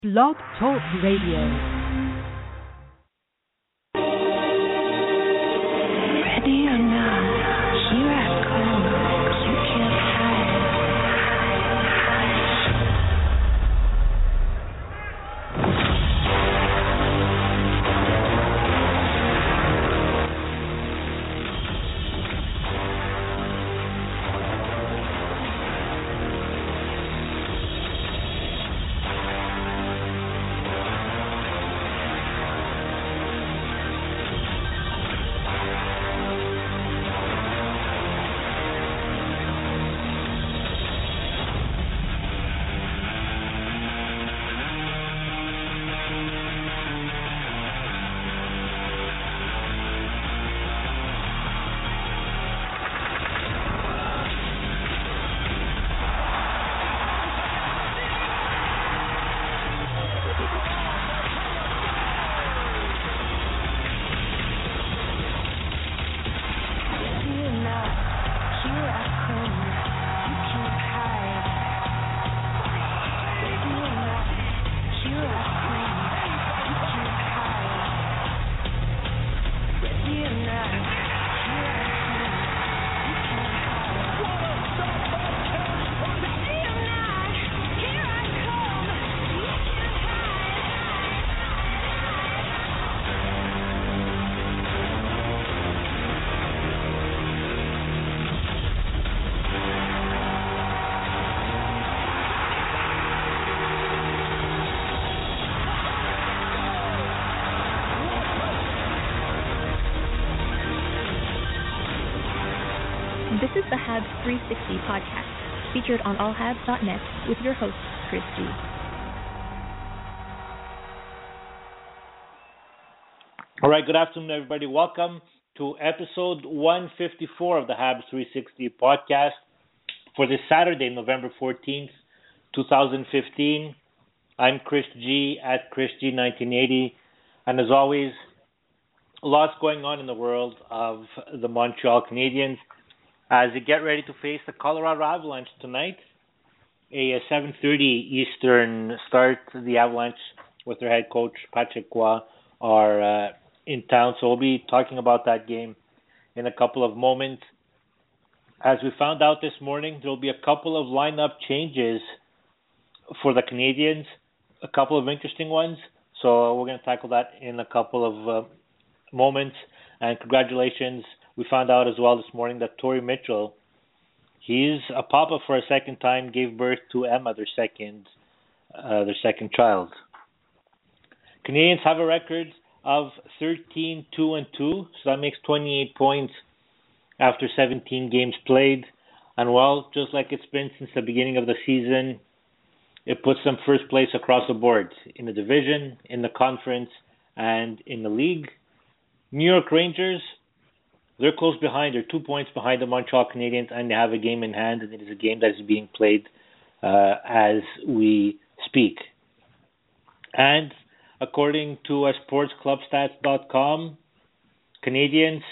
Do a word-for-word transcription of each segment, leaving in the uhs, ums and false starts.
Blog Talk Radio. Ready or not, here I come. You can't This is the Habs three sixty podcast, featured on all habs dot net with your host, Chris G. All right, good afternoon, everybody. Welcome to episode one fifty-four of the Habs three sixty podcast for this Saturday, November fourteenth, twenty fifteen. I'm Chris G at Chris G nineteen eighty, and as always, lots going on in the world of the Montreal Canadiens as they get ready to face the Colorado Avalanche tonight. A seven thirty Eastern start. The Avalanche, with their head coach, Patrick Roy, are uh, in town. So we'll be talking about that game in a couple of moments. As we found out this morning, there will be a couple of lineup changes for the Canadiens, a couple of interesting ones. So we're going to tackle that in a couple of uh, moments. And congratulations. We found out as well this morning that Torrey Mitchell, he's a papa for a second time, gave birth to Emma, their second, uh, their second child. Canadiens have a record of thirteen two and two, so that makes twenty-eight points after seventeen games played. And well, just like it's been since the beginning of the season, it puts them first place across the board in the division, in the conference, and in the league. New York Rangers, they're close behind. They're two points behind the Montreal Canadiens, and they have a game in hand, and it is a game that is being played uh, as we speak. And according to uh, sports club stats dot com, Canadiens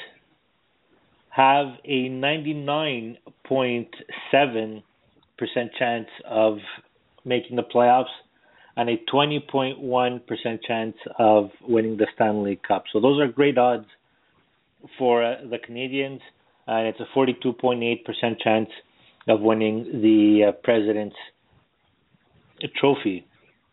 have a ninety-nine point seven percent chance of making the playoffs and a twenty point one percent chance of winning the Stanley Cup. So those are great odds for uh, the Canadiens, and it's a forty-two point eight percent chance of winning the uh, President's Trophy.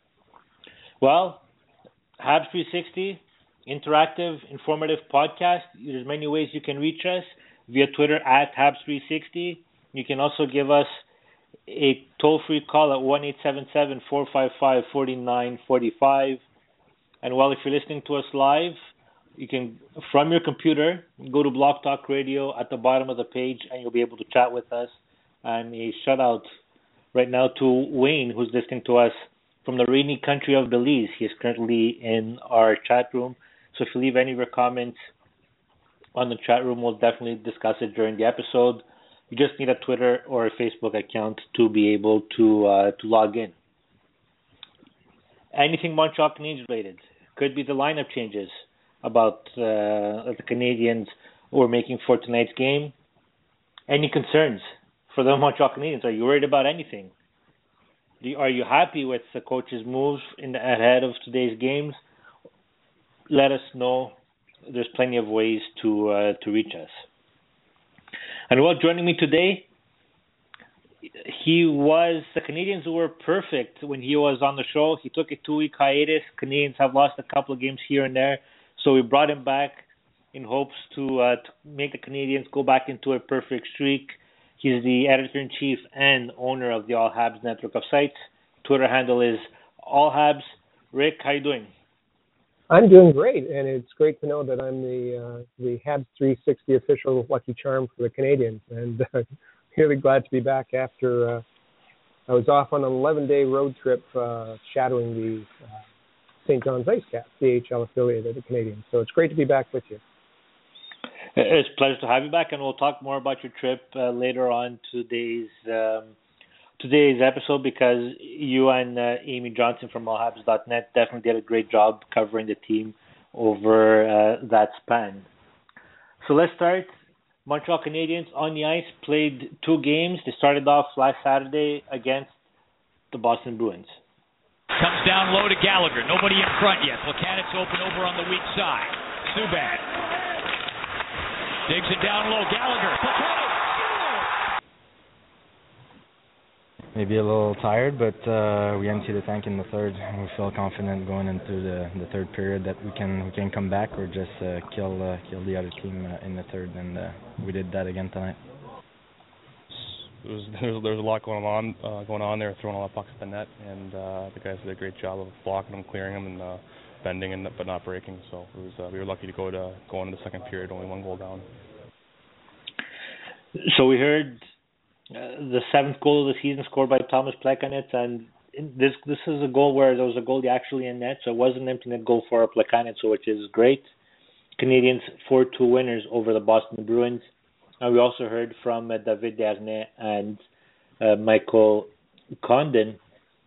Well, Habs three sixty, interactive, informative podcast. There's many ways you can reach us via Twitter at Habs three sixty. You can also give us a toll-free call at one eight seven seven, four five five, four nine four five. And well, if you're listening to us live, you can, from your computer, go to Blog Talk Radio at the bottom of the page, and you'll be able to chat with us. And a shout out right now to Wayne, who's listening to us from the rainy country of Belize. He is currently in our chat room. So if you leave any of your comments on the chat room, we'll definitely discuss it during the episode. You just need a Twitter or a Facebook account to be able to uh, to log in. Anything Montreal Canadiens related. Could be the lineup changes about uh, the Canadiens we're making for tonight's game. Any concerns for the Montreal Canadiens? Are you worried about anything? Do you, are you happy with the coach's moves in the, ahead of today's games? Let us know. There's plenty of ways to uh, to reach us. And well, joining me today, he was the Canadians were perfect when he was on the show. He took a two-week hiatus. Canadians have lost a couple of games here and there, so we brought him back in hopes to, uh, to make the Canadians go back into a perfect streak. He's the editor-in-chief and owner of the All Habs network of sites. Twitter handle is All Habs. Rick, how you doing? I'm doing great, and it's great to know that I'm the uh, the Habs three sixty official Lucky Charm for the Canadians, and uh, really glad to be back after uh, I was off on an eleven-day road trip uh, shadowing the uh, Saint John's IceCats, the A H L affiliate of the Canadians. So it's great to be back with you. It's a pleasure to have you back, and we'll talk more about your trip uh, later on today's um, today's episode, because you and uh, Amy Johnson from all habs dot net definitely did a great job covering the team over uh, that span. So let's start. Montreal Canadiens on the ice played two games. They started off last Saturday against the Boston Bruins. Comes down low to Gallagher. Nobody in front yet. Plekanec's open over on the weak side. Subban digs it down low. Gallagher. Plekanec. Maybe a little tired, but uh, we empty the tank in the third, and we feel confident going into the, the third period that we can we can come back or just uh, kill uh, kill the other team uh, in the third, and uh, we did that again tonight. There was there was, there was a lot going on uh, going on there, throwing a lot of pucks at the net, and uh, the guys did a great job of blocking them, clearing them, and uh, bending, and but not breaking. So it was uh, we were lucky to go to go into the second period only one goal down. So we heard. Uh, the seventh goal of the season scored by Thomas Plekanec, and this this is a goal where there was a goalie actually in net, so it was an empty net goal for Plekanec, so which is great. Canadians four two winners over the Boston Bruins. And we also heard from uh, David Desharnais and uh, Michael Condon.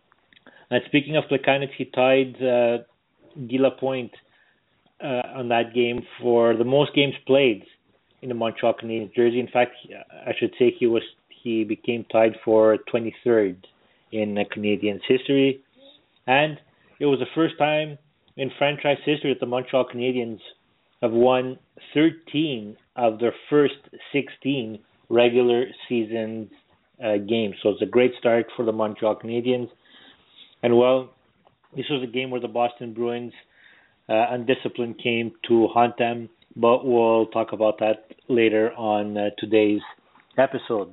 And speaking of Plekanec, he tied uh, Guy Lapointe uh, on that game for the most games played in the Montreal Canadiens jersey. In fact, I should say he was He became tied for twenty-third in uh, Canadiens history. And it was the first time in franchise history that the Montreal Canadiens have won thirteen of their first sixteen regular season uh, games. So it's a great start for the Montreal Canadiens. And, well, this was a game where the Boston Bruins uh, undiscipline came to haunt them, but we'll talk about that later on uh, today's episode.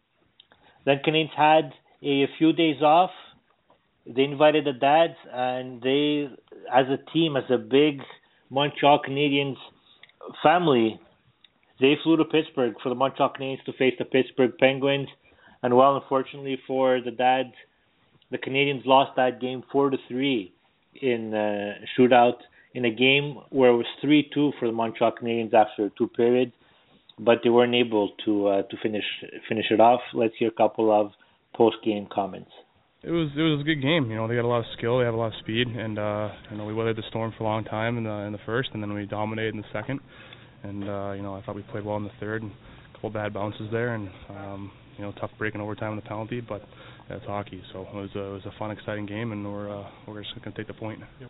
Then Canadians had a few days off. They invited the dads, and they, as a team, as a big Montreal Canadiens family, they flew to Pittsburgh for the Montreal Canadiens to face the Pittsburgh Penguins. And, well, unfortunately for the dads, the Canadians lost that game four to three in a shootout in a game where it was three two for the Montreal Canadiens after two periods. But they weren't able to uh, to finish finish it off. Let's hear a couple of post game comments. It was it was a good game. You know, they got a lot of skill, they have a lot of speed, and uh, you know we weathered the storm for a long time in the in the first, and then we dominated in the second. And uh, you know, I thought we played well in the third, and a couple bad bounces there, and um, you know, tough break in overtime in the penalty, but yeah, it's hockey, so it was a, it was a fun, exciting game, and we're uh, we're just gonna take the point. Yep.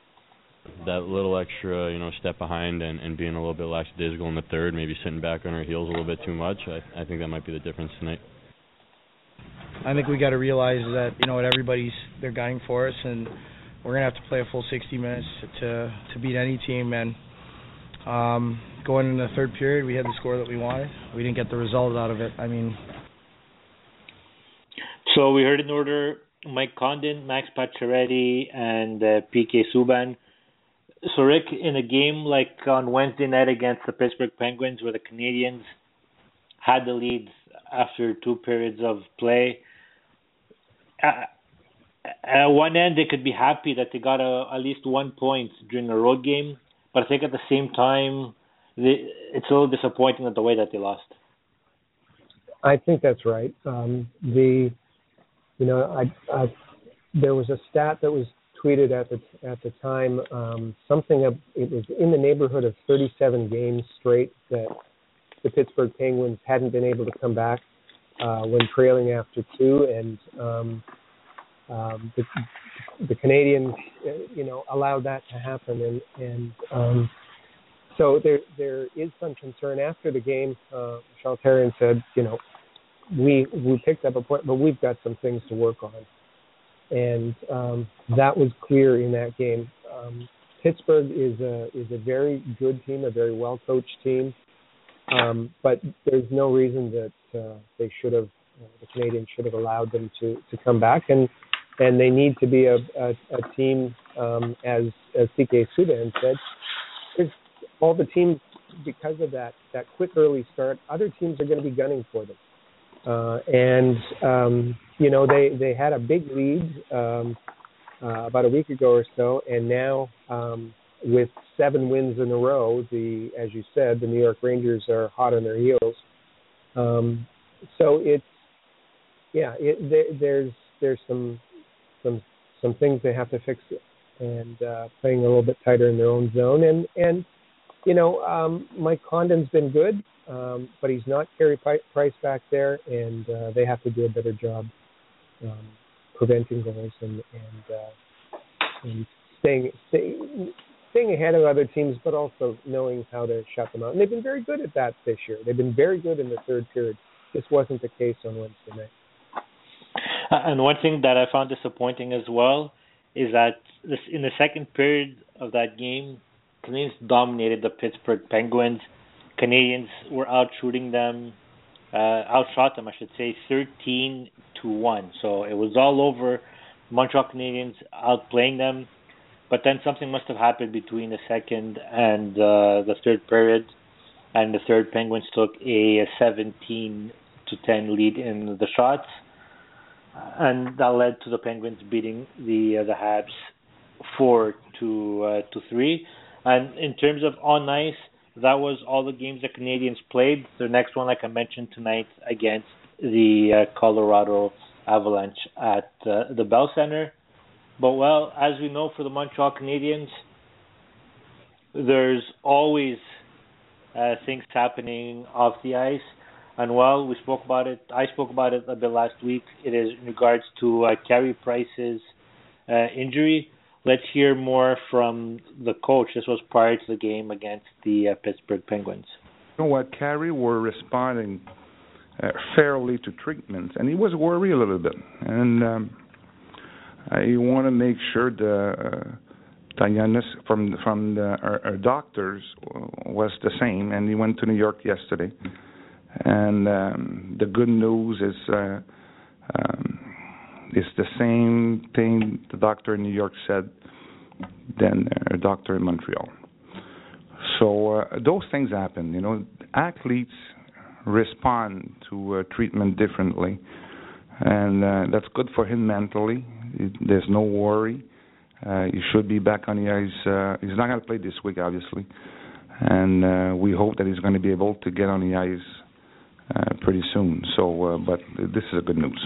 That little extra, you know, step behind and, and being a little bit lackadaisical in the third, maybe sitting back on our heels a little bit too much. I, I think that might be the difference tonight. I think we got to realize that, you know what, everybody's they're gunning for us, and we're gonna have to play a full sixty minutes to to beat any team. And um, going in the third period, we had the score that we wanted. We didn't get the result out of it. I mean, so we heard in order Mike Condon, Max Pacioretty, and uh, P K Subban. So, Rick, in a game like on Wednesday night against the Pittsburgh Penguins, where the Canadians had the lead after two periods of play, uh, at one end they could be happy that they got a, at least one point during a road game, but I think at the same time they, it's a little disappointing at the way that they lost. I think that's right. Um, the you know I, I there was a stat that was tweeted at the at the time, um, something of, it was in the neighborhood of thirty-seven games straight that the Pittsburgh Penguins hadn't been able to come back uh, when trailing after two, and um, um, the, the Canadians, you know, allowed that to happen, and and um, so there there is some concern after the game. Uh, Michel Therrien said, you know, we we picked up a point, but we've got some things to work on, and um, that was clear in that game. Um, Pittsburgh is a is a very good team, a very well coached team, um, but there's no reason that uh, they should have uh, the Canadians should have allowed them to, to come back, and and they need to be a a, a team um, as as P K Subban said. There's all the teams, because of that that quick early start, other teams are going to be gunning for them, uh, and um, you know they they had a big lead. Um, Uh, about a week ago or so, and now um, with seven wins in a row, the as you said, the New York Rangers are hot on their heels. Um, so it's yeah, it, there, there's there's some some some things they have to fix, and uh, playing a little bit tighter in their own zone, and and you know um, Mike Condon's been good, um, but he's not Carey Price back there, and uh, they have to do a better job. Um, preventing goals and and, uh, and staying, staying staying ahead of other teams, but also knowing how to shut them out. And they've been very good at that this year. They've been very good in the third period. This wasn't the case on Wednesday night. Uh, and one thing that I found disappointing as well is that this, in the second period of that game, Canadians dominated the Pittsburgh Penguins. Canadians were out shooting them. Uh, outshot them, I should say, thirteen to one. So it was all over. Montreal Canadiens outplaying them. But then something must have happened between the second and uh, the third period. And the third, Penguins took a seventeen to ten lead in the shots. And that led to the Penguins beating the uh, the Habs four to three. And in terms of on ice, that was all the games the Canadians played. The next one, like I mentioned tonight, against the uh, Colorado Avalanche at uh, the Bell Center. But, well, as we know for the Montreal Canadiens, there's always uh, things happening off the ice. And, well, we spoke about it. I spoke about it a bit last week. It is in regards to uh, Carey Price's uh, injury. Let's hear more from the coach. This was prior to the game against the uh, Pittsburgh Penguins. You know what? Carey were responding uh, fairly to treatments, and he was worried a little bit. And um, I want to make sure the uh, diagnosis from from the, our, our doctors was the same. And he went to New York yesterday. And um, the good news is. Uh, um, It's the same thing the doctor in New York said than a doctor in Montreal. So uh, those things happen. You know, athletes respond to uh, treatment differently, and uh, that's good for him mentally. It, there's no worry. Uh, he should be back on the ice. Uh, he's not going to play this week, obviously, and uh, we hope that he's going to be able to get on the ice uh, pretty soon. So, uh, but this is a good news.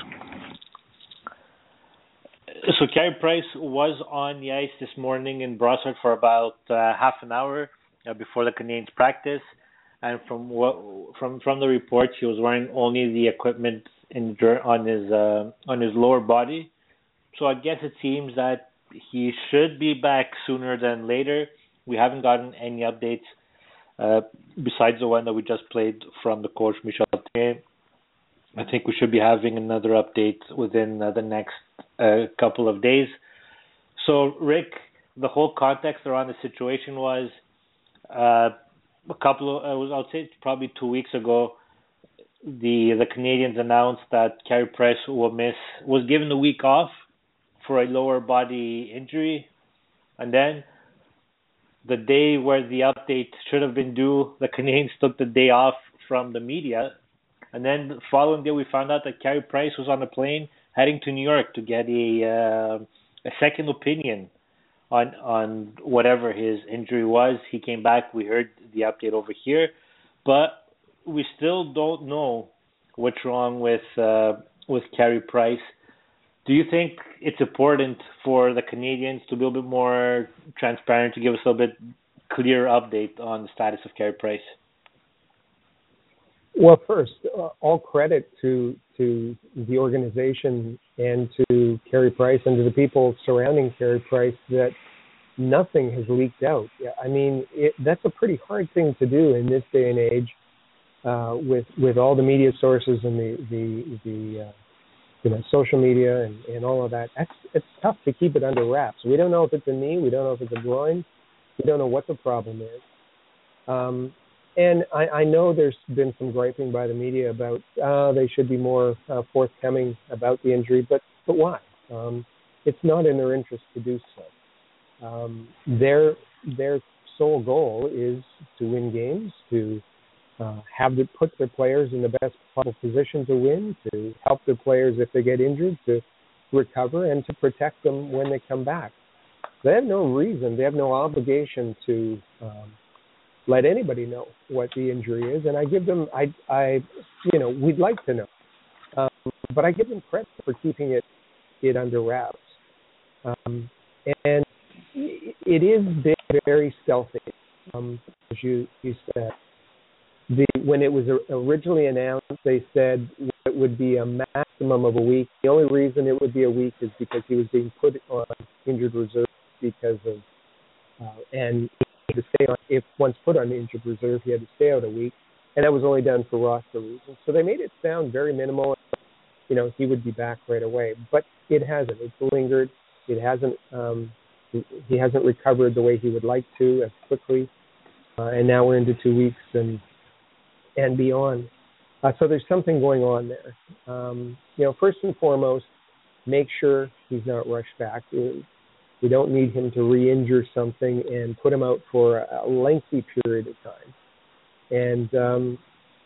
So Carey Price was on the ice this morning in Brossard for about uh, half an hour uh, before the Canadiens practice, and from what from from the reports, he was wearing only the equipment in on his uh, on his lower body. So I guess it seems that he should be back sooner than later. We haven't gotten any updates uh, besides the one that we just played from the coach Michel Therrien. I think we should be having another update within uh, the next uh, couple of days. So, Rick, the whole context around the situation was uh, a couple of, I was, I'll say probably two weeks ago, the the Canadians announced that Carey Price will miss, was given the week off for a lower body injury. And then the day where the update should have been due, the Canadians took the day off from the media. And then the following day, we found out that Carey Price was on a plane heading to New York to get a uh, a second opinion on on whatever his injury was. He came back. We heard the update over here, but we still don't know what's wrong with uh, with Carey Price. Do you think it's important for the Canadians to be a bit more transparent, to give us a little bit clearer update on the status of Carey Price? Well, first, uh, all credit to to the organization and to Carey Price and to the people surrounding Carey Price that nothing has leaked out. I mean, it, that's a pretty hard thing to do in this day and age, uh, with with all the media sources and the the, the uh, you know social media and, and all of that. That's, it's tough to keep it under wraps. We don't know if it's a knee. We don't know if it's a groin. We don't know what the problem is. Um, and I, I know there's been some griping by the media about uh, they should be more uh, forthcoming about the injury, but but why? Um, it's not in their interest to do so. Um, their their sole goal is to win games, to uh, have to put their players in the best possible position to win, to help their players if they get injured to recover, and to protect them when they come back. They have no reason, they have no obligation to um, let anybody know what the injury is, and I give them, I, I, you know, we'd like to know, um, but I give them credit for keeping it it under wraps, um, and it is very stealthy, um, as you, you said. The, when it was originally announced, they said it would be a maximum of a week. The only reason it would be a week is because he was being put on injured reserve because of, uh, and he had to stay on, if once put on injured reserve, he had to stay out a week, and that was only done for roster reasons. So they made it sound very minimal. You know, he would be back right away, but it hasn't. It's lingered. It hasn't. Um, He hasn't recovered the way he would like to as quickly, uh, and now we're into two weeks and and beyond. Uh, so there's something going on there. Um, you know, first and foremost, make sure he's not rushed back. We, we don't need him to re-injure something and put him out for a lengthy period of time. And um,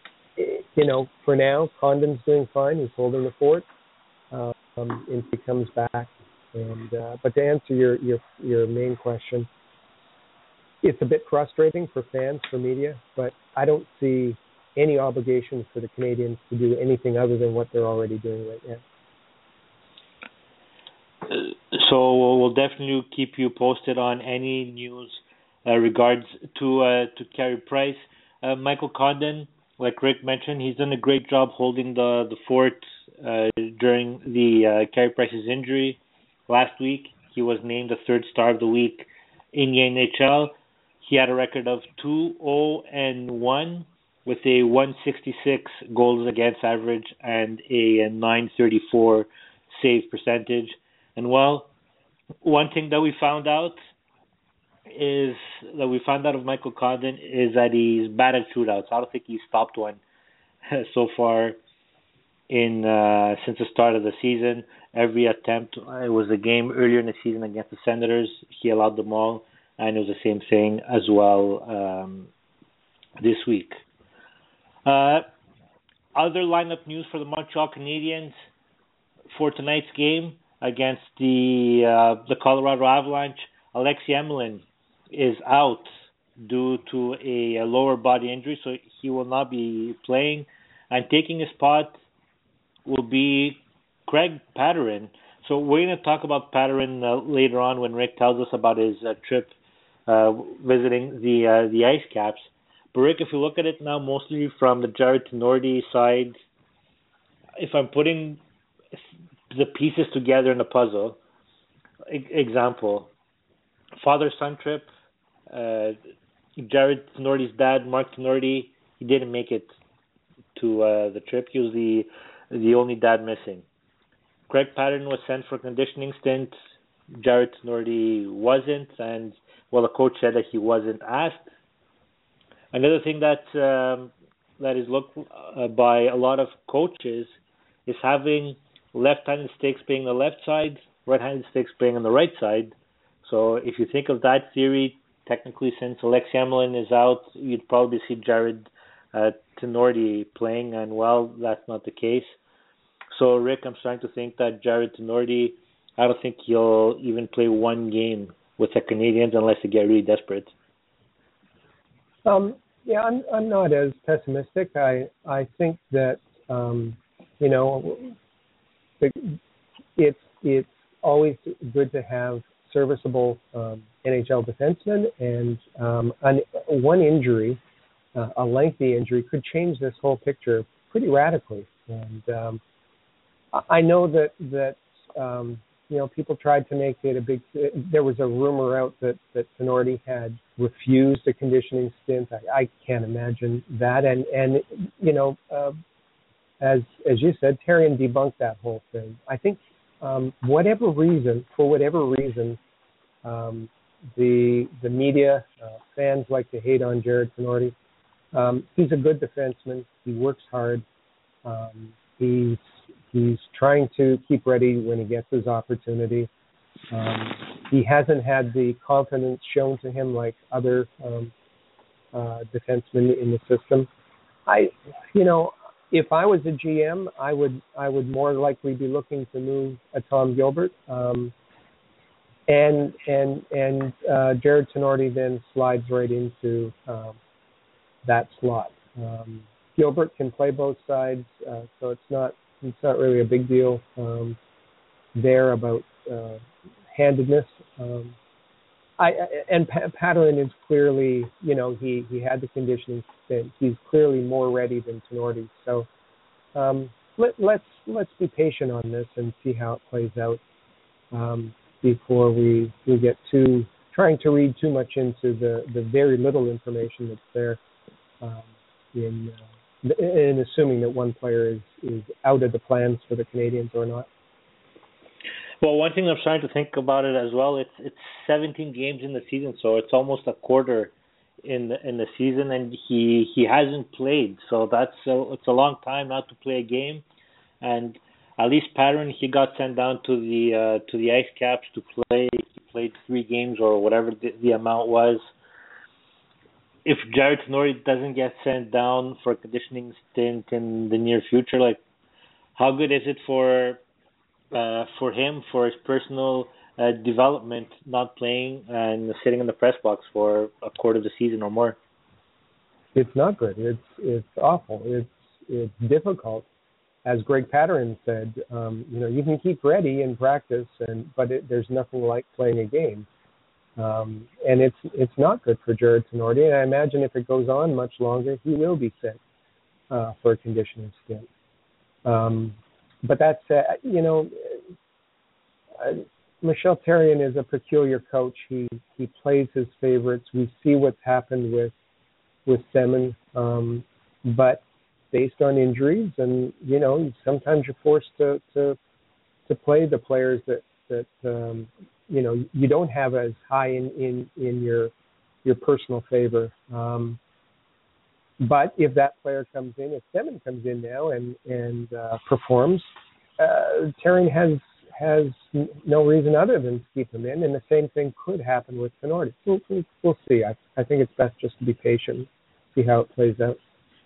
you know, for now, Condon's doing fine. He's holding the fort um, until he comes back. And uh, but to answer your, your your main question, it's a bit frustrating for fans, for media, but I don't see any obligation for the Canadians to do anything other than what they're already doing right now. So we'll definitely keep you posted on any news uh, regards to uh, to Carey Price. Uh, Michael Condon, like Rick mentioned, he's done a great job holding the the fort uh, during the uh, Carey Price's injury. Last week, he was named the third star of the week in the N H L. He had a record of two oh and one with a one sixty-six goals against average and a nine thirty-four save percentage. And well, one thing that we found out is that we found out of Michael Condon is that he's bad at shootouts. I don't think he's stopped one so far in uh, since the start of the season. Every attempt, it was a game earlier in the season against the Senators, he allowed them all, and it was the same thing as well um, this week. Uh, other lineup news for the Montreal Canadiens for tonight's game against the uh, the Colorado Avalanche. Alexei Emelin is out due to a, a lower body injury, so he will not be playing, and taking his spot will be Craig Patterin. So we're going to talk about Patterin uh, later on when Rick tells us about his uh, trip uh, visiting the uh, the Ice Caps. But Rick, if you look at it now mostly from the Jarred Tinordi side, if I'm putting the pieces together in a puzzle, e- example, father-son trip, uh, Jarred Tinordi's dad, Mark Tinordi, he didn't make it to uh, the trip. He was the the only dad missing. Craig Patterin was sent for a conditioning stint. Jarred Tinordi wasn't, and well, the coach said that he wasn't asked. Another thing that um, that is looked uh, by a lot of coaches is having left-handed sticks playing the left side, right-handed sticks playing on the right side. So if you think of that theory, technically since Alexei Emelin is out, you'd probably see Jarred uh, Tinordi playing, and well, that's not the case. So, Rick, I'm starting to think that Jarred Tinordi, I don't think he'll even play one game with the Canadiens unless they get really desperate. Um, yeah, I'm I'm not as pessimistic. I I think that um, you know it's it's always good to have serviceable um, N H L defensemen, and um, an, one injury, uh, a lengthy injury, could change this whole picture pretty radically. And um, I know that that um, you know people tried to make it a big. There was a rumor out that that Tinordi had refused a conditioning stint. I, I can't imagine that. And and you know, uh, as as you said, Therrien debunked that whole thing. I think um, whatever reason, for whatever reason, um, the the media uh, fans like to hate on Jarred Tinordi. Um, he's a good defenseman. He works hard. Um, he's he's trying to keep ready when he gets his opportunity. Um, he hasn't had the confidence shown to him like other um, uh, defensemen in the system. I, you know, if I was a G M, I would I would more likely be looking to move a Tom Gilbert, um, and and and uh, Jarred Tinordi then slides right into um, that slot. Um, Gilbert can play both sides, uh, so it's not it's not really a big deal um, there about uh, handedness. Um, I and P- Pateryn is clearly, you know, he, he had the conditioning stint. He's clearly more ready than Tinordi. So um, let, let's let's be patient on this and see how it plays out um, before we we get too trying to read too much into the, the very little information that's there. Um, in uh, in assuming that one player is, is out of the plans for the Canadiens or not. Well, one thing I'm trying to think about it as well. It's it's seventeen games in the season, so it's almost a quarter in the in the season, and he, he hasn't played. So that's a, it's a long time not to play a game. And at least Pateryn, he got sent down to the uh, to the Ice Caps to play. He played three games or whatever the, the amount was. If Jarred Tinordi doesn't get sent down for a conditioning stint in the near future, like how good is it for uh, for him, for his personal uh, development, not playing and sitting in the press box for a quarter of the season or more? It's not good. It's it's awful. It's it's difficult. As Greg Pateryn said, um, you know, you can keep ready in practice, and but it, there's nothing like playing a game. Um, and it's it's not good for Jarred Tinordi. And I imagine if it goes on much longer, he will be sent uh, for a conditioning stint. Um, but that's, uh, you know, uh, Michel Therrien is a peculiar coach. He he plays his favorites. We see what's happened with with Semin, um, but based on injuries, and you know, sometimes you're forced to to, to play the players that that. Um, you know, you don't have as high in, in, in your your personal favor. Um, but if that player comes in, if Semin comes in now and and uh, performs, uh, Therrien has has no reason other than to keep him in, and the same thing could happen with Tinordi. We'll, we'll, we'll see. I, I think it's best just to be patient, see how it plays out.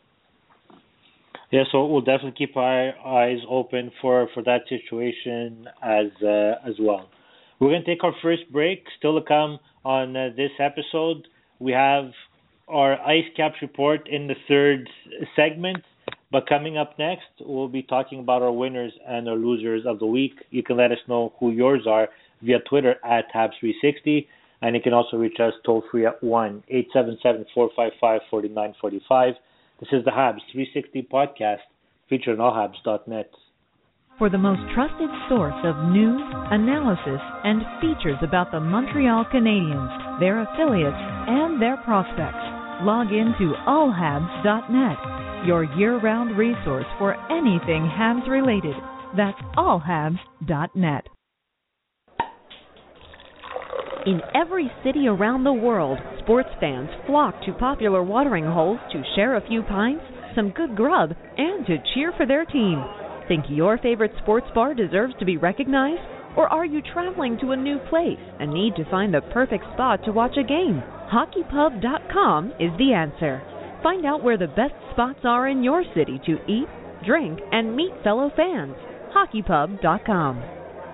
Yeah, so we'll definitely keep our eyes open for, for that situation as uh, as well. We're going to take our first break. Still to come on uh, this episode, we have our Ice Caps report in the third segment. But coming up next, we'll be talking about our winners and our losers of the week. You can let us know who yours are via Twitter at Habs three sixty. And you can also reach us toll free at one eight seven seven, four five five, four nine four five. This is the Habs three sixty podcast featured on all habs dot net. For the most trusted source of news, analysis, and features about the Montreal Canadiens, their affiliates, and their prospects, log in to all habs dot net, your year-round resource for anything Habs related. That's all habs dot net. In every city around the world, sports fans flock to popular watering holes to share a few pints, some good grub, and to cheer for their team. Think your favorite sports bar deserves to be recognized? Or are you traveling to a new place and need to find the perfect spot to watch a game? hockey pub dot com is the answer. Find out where the best spots are in your city to eat, drink, and meet fellow fans. hockey pub dot com.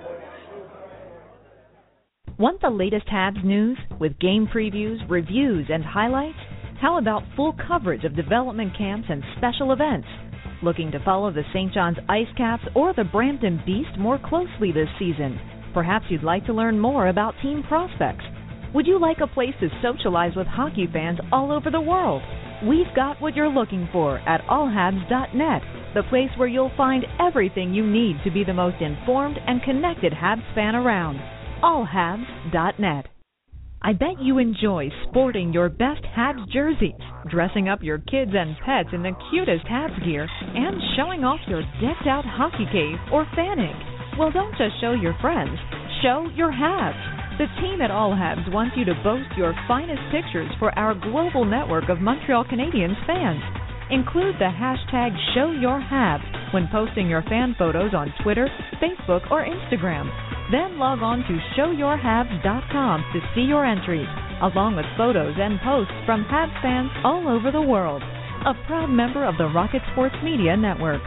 Want the latest Habs news with game previews, reviews, and highlights? How about full coverage of development camps and special events? Looking to follow the Saint John's Ice Caps or the Brampton Beast more closely this season? Perhaps you'd like to learn more about team prospects. Would you like a place to socialize with hockey fans all over the world? We've got what you're looking for at all habs dot net, the place where you'll find everything you need to be the most informed and connected Habs fan around. all habs dot net. I bet you enjoy sporting your best Habs jerseys, dressing up your kids and pets in the cutest Habs gear, and showing off your decked-out hockey cave or fanning. Well, don't just show your friends. Show your Habs. The team at All Habs wants you to boast your finest pictures for our global network of Montreal Canadiens fans. Include the hashtag ShowYourHabs when posting your fan photos on Twitter, Facebook, or Instagram. Then log on to show your habs dot com to see your entries, along with photos and posts from Habs fans all over the world. A proud member of the Rocket Sports Media Network.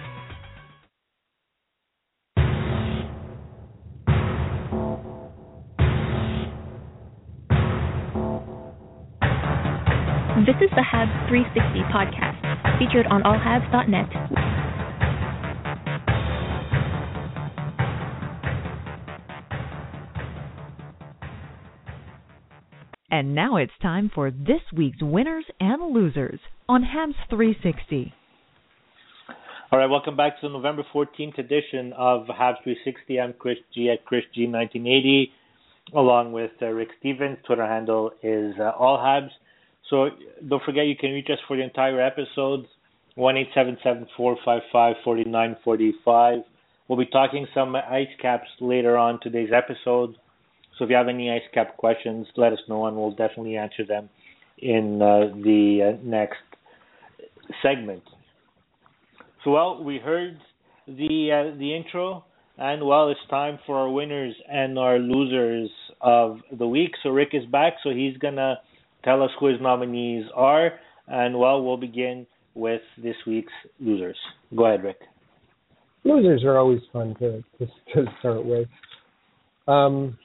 This is the Habs three sixty podcast, featured on all habs dot net. And now it's time for this week's winners and losers on Habs three sixty. All right, welcome back to the November fourteenth edition of Habs three sixty. I'm Chris G at Chris G nineteen eighty, along with uh, Rick Stevens. Twitter handle is uh, All Habs. So don't forget you can reach us for the entire episode, one eight seven seven, four five five, four nine four five. We'll be talking some ice caps later on today's episode. So if you have any ice cap questions, let us know and we'll definitely answer them in uh, the uh, next segment. So, well, we heard the uh, the intro, and, well, it's time for our winners and our losers of the week. So Rick is back, so he's going to tell us who his nominees are, and, well, we'll begin with this week's losers. Go ahead, Rick. Losers are always fun to, to, to start with. Um,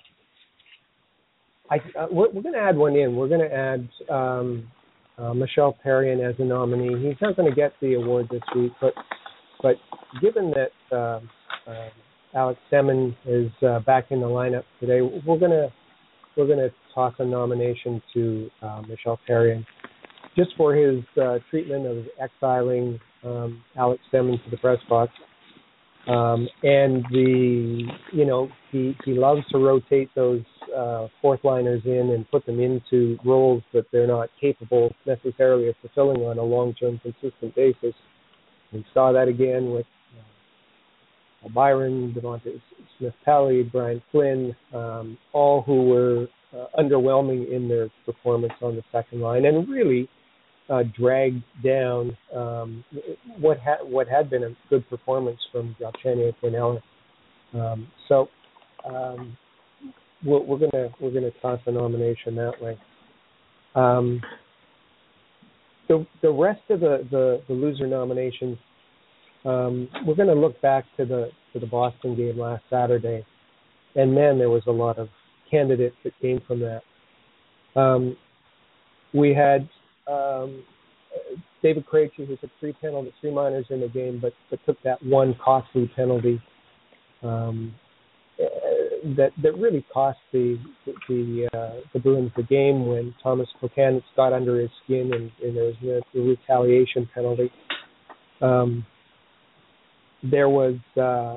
I, uh, we're, we're going to add one in. We're going to add um, uh, Michel Therrien as a nominee. He's not going to get the award this week, but but given that uh, uh, Alex Semin is uh, back in the lineup today, we're going to we're going to toss a nomination to uh, Michel Therrien just for his uh, treatment of exiling um, Alex Semin to the press box. Um, and the, you know, he, he loves to rotate those uh, fourth liners in and put them into roles that they're not capable necessarily of fulfilling on a long-term, consistent basis. We saw that again with uh, Byron, Devontae Smith-Pelly, Brian Flynn, um, all who were uh, underwhelming in their performance on the second line, and really Uh, dragged down um, what had what had been a good performance from Galchenyuk and Ellen. Um, so um, we're, we're gonna we're gonna toss a nomination that way. Um, the the rest of the, the, the loser nominations, um, we're gonna look back to the to the Boston game last Saturday, and man, there was a lot of candidates that came from that. Um, we had. Um, David Krejci, who took three penalties, three minors in the game, but, but took that one costly penalty um, that that really cost the the uh, the Bruins the game when Thomas Plekanec got under his skin and, and there was a, a retaliation penalty. Um, there was uh,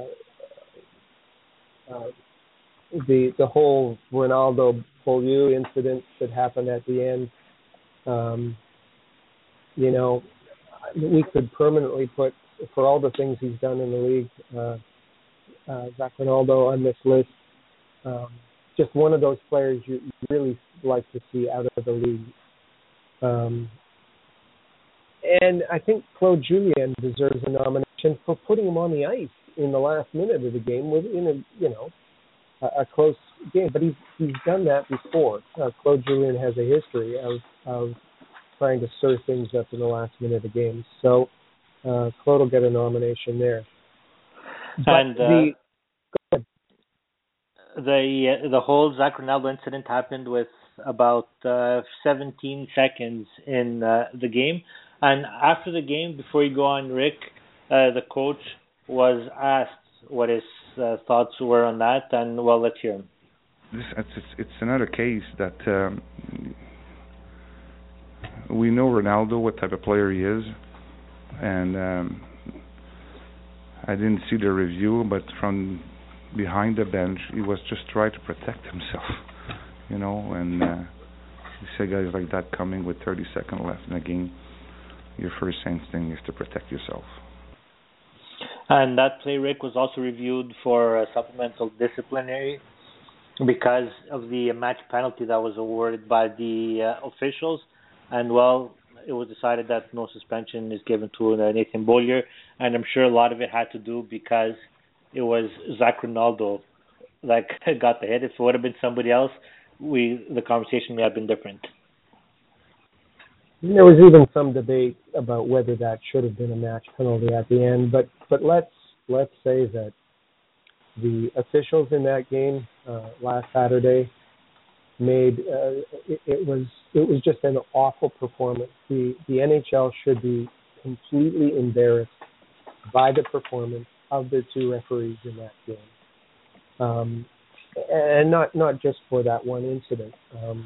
uh, the the whole Ronaldo Beaulieu incident that happened at the end. Um, you know, we could permanently put, for all the things he's done in the league, uh, uh, Zach Ronaldo on this list. Um, just one of those players you really like to see out of the league. Um, and I think Claude Julien deserves a nomination for putting him on the ice in the last minute of the game within a, you know, a, a close game. But he's he's done that before. Uh, Claude Julien has a history of of trying to stir things up in the last minute of games. So uh, Claude will get a nomination there. But and uh, the the, uh, the whole Zach Ronaldo incident happened with about uh, seventeen seconds in uh, the game. And after the game, before you go on, Rick, uh, the coach was asked what his uh, thoughts were on that, and well, let's hear him. This, it's, it's another case that um, we know Ronaldo, what type of player he is, and um, I didn't see the review, but from behind the bench, he was just trying to protect himself, you know. And uh, you see guys like that coming with thirty seconds left in the game. Your first instinct is to protect yourself. And that play, Rick, was also reviewed for a supplemental disciplinary because of the match penalty that was awarded by the uh, officials. And, well, it was decided that no suspension is given to uh, Nathan Beaulieu. And I'm sure a lot of it had to do because it was Zach Ronaldo that got the hit. If it would have been somebody else, we the conversation may have been different. There was even some debate about whether that should have been a match penalty at the end, but but let's let's say that the officials in that game uh, last Saturday made uh, it, it was it was just an awful performance. The the N H L should be completely embarrassed by the performance of the two referees in that game, um, and not not just for that one incident. Um,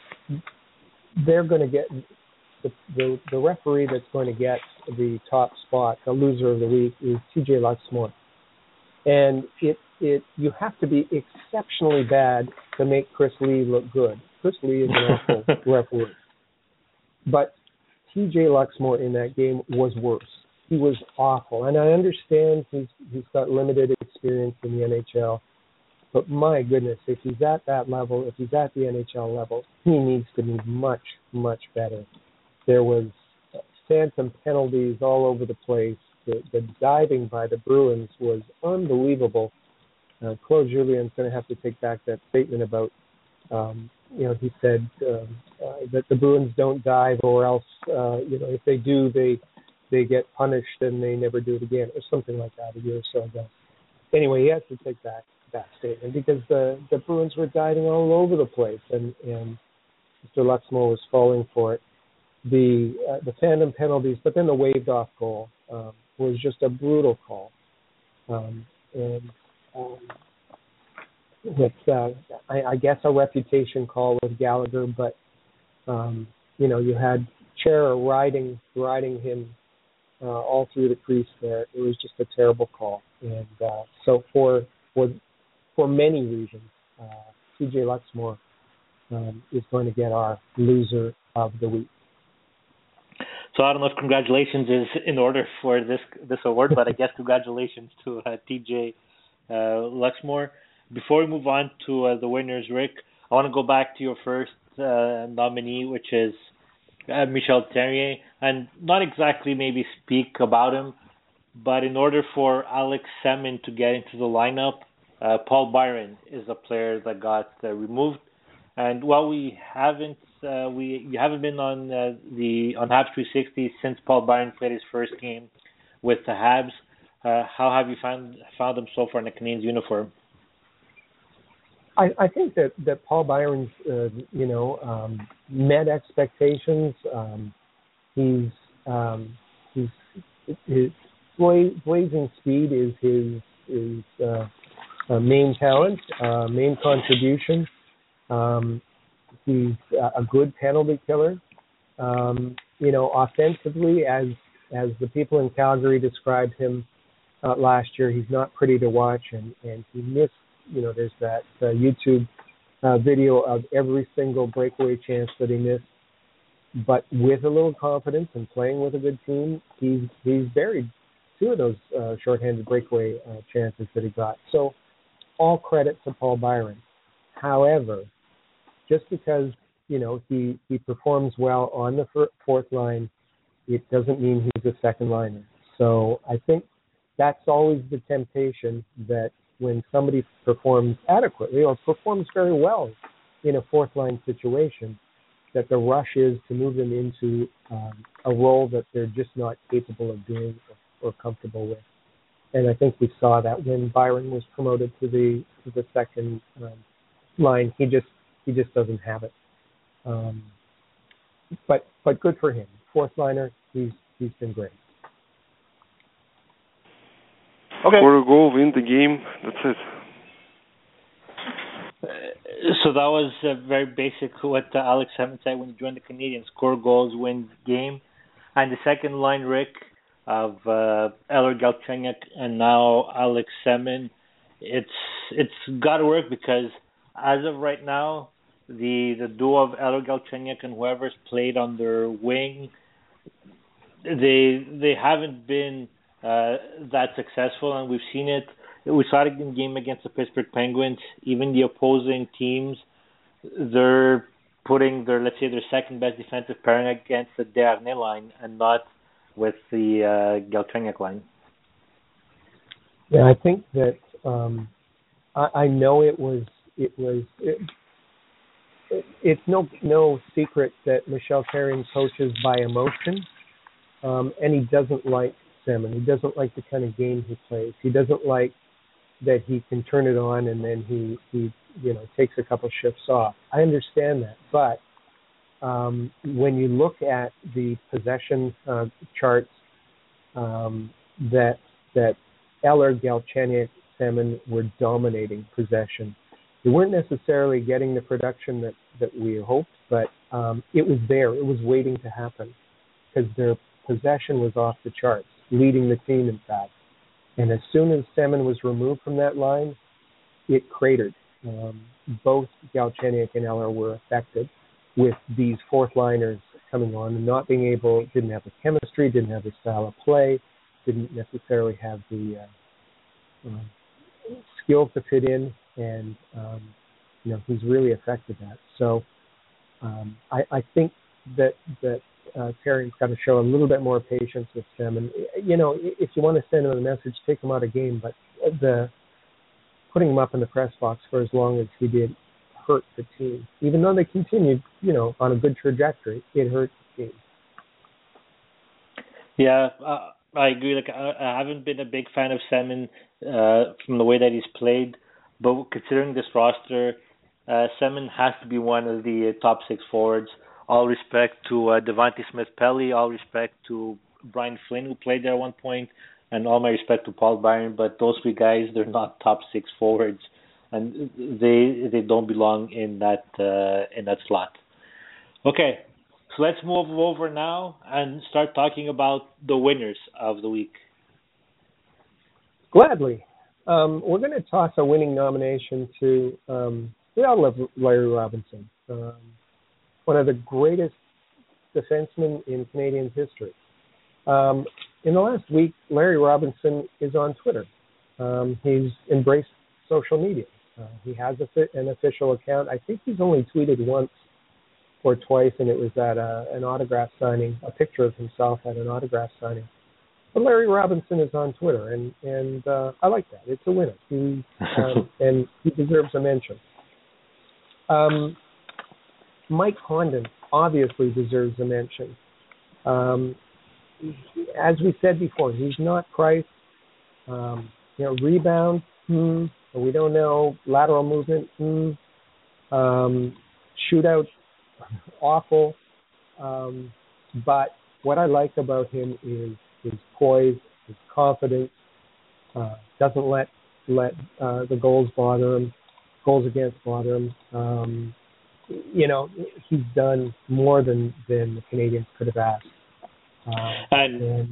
they're going to get. The, the the referee that's going to get the top spot, the loser of the week, is T J Luxmore, and it it you have to be exceptionally bad to make Chris Lee look good. Chris Lee is an awful referee, but T J Luxmore in that game was worse. He was awful, and I understand he's he's got limited experience in the N H L, but my goodness, if he's at that level, if he's at the N H L level, he needs to be much much better. There was phantom penalties all over the place. The, the diving by the Bruins was unbelievable. Uh, Claude Julien's going to have to take back that statement about, um, you know, he said um, uh, that the Bruins don't dive, or else, uh, you know, if they do, they they get punished and they never do it again, or something like that a year or so ago. Anyway, he has to take back that statement because the the Bruins were diving all over the place, and and Mister Luxmore was falling for it. The uh, the phantom penalties, but then the waved off goal um, was just a brutal call, um, and um, it's uh, I, I guess a reputation call with Gallagher, but um, you know you had Chara riding riding him uh, all through the crease there. It was just a terrible call, and uh, so for for for many reasons, uh, T J Luxmore um, is going to get our loser of the week. So I don't know if congratulations is in order for this this award, but I guess congratulations to uh, T J uh, Luxmore. Before we move on to uh, the winners, Rick, I want to go back to your first uh, nominee, which is uh, Michel Therrien, and not exactly maybe speak about him, but in order for Alex Semin to get into the lineup, uh, Paul Byron is a player that got uh, removed. And while we haven't uh, we you haven't been on uh, the on Habs three sixty since Paul Byron played his first game with the Habs, uh, how have you found found him so far in the Canadiens uniform? I, I think that, that Paul Byron's uh, you know um, met expectations. Um, he's um, he's his blazing speed is his is uh, uh, main talent, uh, main contribution. Um, he's a good penalty killer. Um, you know, offensively, as as the people in Calgary described him uh, last year, he's not pretty to watch, and, and he missed. You know, there's that uh, YouTube uh, video of every single breakaway chance that he missed. But with a little confidence and playing with a good team, he's he's buried two of those uh, shorthanded breakaway uh, chances that he got. So, all credit to Paul Byron. However, just because, you know, he, he performs well on the fir- fourth line, it doesn't mean he's a second liner. So I think that's always the temptation, that when somebody performs adequately or performs very well in a fourth line situation, that the rush is to move them into um, a role that they're just not capable of doing or, or comfortable with. And I think we saw that when Byron was promoted to the to the second um, line. He just He just doesn't have it, um, but but good for him. Fourth liner, he's he's been great. Okay. Score a goal, win the game. That's it. Uh, so that was uh, very basic what uh, Alex Semin said when he joined the Canadiens: score goals, win game. And the second line, Rick, of uh, Eller Galchenyuk and now Alex Semin. It's it's got to work because as of right now, the the duo of Eller Galchenyuk and whoever's played on their wing, they they haven't been uh, that successful, and we've seen it. We saw it in the game against the Pittsburgh Penguins. Even the opposing teams, they're putting their, let's say, their second best defensive pairing against the Desharnais line and not with the uh, Galchenyuk line. Yeah, I think that um, I, I know it was it was it, it, it's no no secret that Michel Therrien coaches by emotion, um, and he doesn't like Semin. He doesn't like the kind of game he plays. He doesn't like that he can turn it on and then he, he you know takes a couple shifts off. I understand that, but um, when you look at the possession uh, charts, um, that that Eller, Galchenyuk, Semin were dominating possession. They weren't necessarily getting the production that, that we hoped, but um, it was there. It was waiting to happen because their possession was off the charts, leading the team, in fact. And as soon as Semin was removed from that line, it cratered. Um, both Galchenyuk and Eller were affected with these fourth liners coming on and not being able, didn't have the chemistry, didn't have the style of play, didn't necessarily have the uh, um, skill to fit in, and um, you know he's really affected that. So um, I, I think that that uh, Therrien's got to show a little bit more patience with Semin. You know, if you want to send him a message, take him out of game, but the putting him up in the press box for as long as he did hurt the team. Even though they continued, you know, on a good trajectory, it hurt the team. Yeah, uh, I agree. Like I, I haven't been a big fan of Semin uh, from the way that he's played, but considering this roster, uh, Semin has to be one of the uh, top six forwards. All respect to uh, Devontae Smith-Pelly, all respect to Brian Flynn, who played there at one point, and all my respect to Paul Byron. But those three guys, they're not top six forwards, and they they don't belong in that uh, in that slot. Okay. So let's move over now and start talking about the winners of the week. Gladly. Um, we're going to toss a winning nomination to, um, we all love Larry Robinson, um, one of the greatest defensemen in Canadian history. Um, in the last week, Larry Robinson is on Twitter. Um, he's embraced social media. Uh, he has a, an official account. I think he's only tweeted once or twice, and it was at a, an autograph signing, a picture of himself at an autograph signing. But Larry Robinson is on Twitter, and, and uh, I like that. It's a winner, he, um, and he deserves a mention. Um, Mike Condon obviously deserves a mention. Um, as we said before, he's not Price. Um, you know, rebound, hmm, we don't know. Lateral movement, hmm. Um, shootout, awful, um, but what I like about him is his poise, his confidence. Uh, doesn't let let uh, the goals bother him, goals against bother him. Um, you know, he's done more than than the Canadians could have asked. Uh, and and,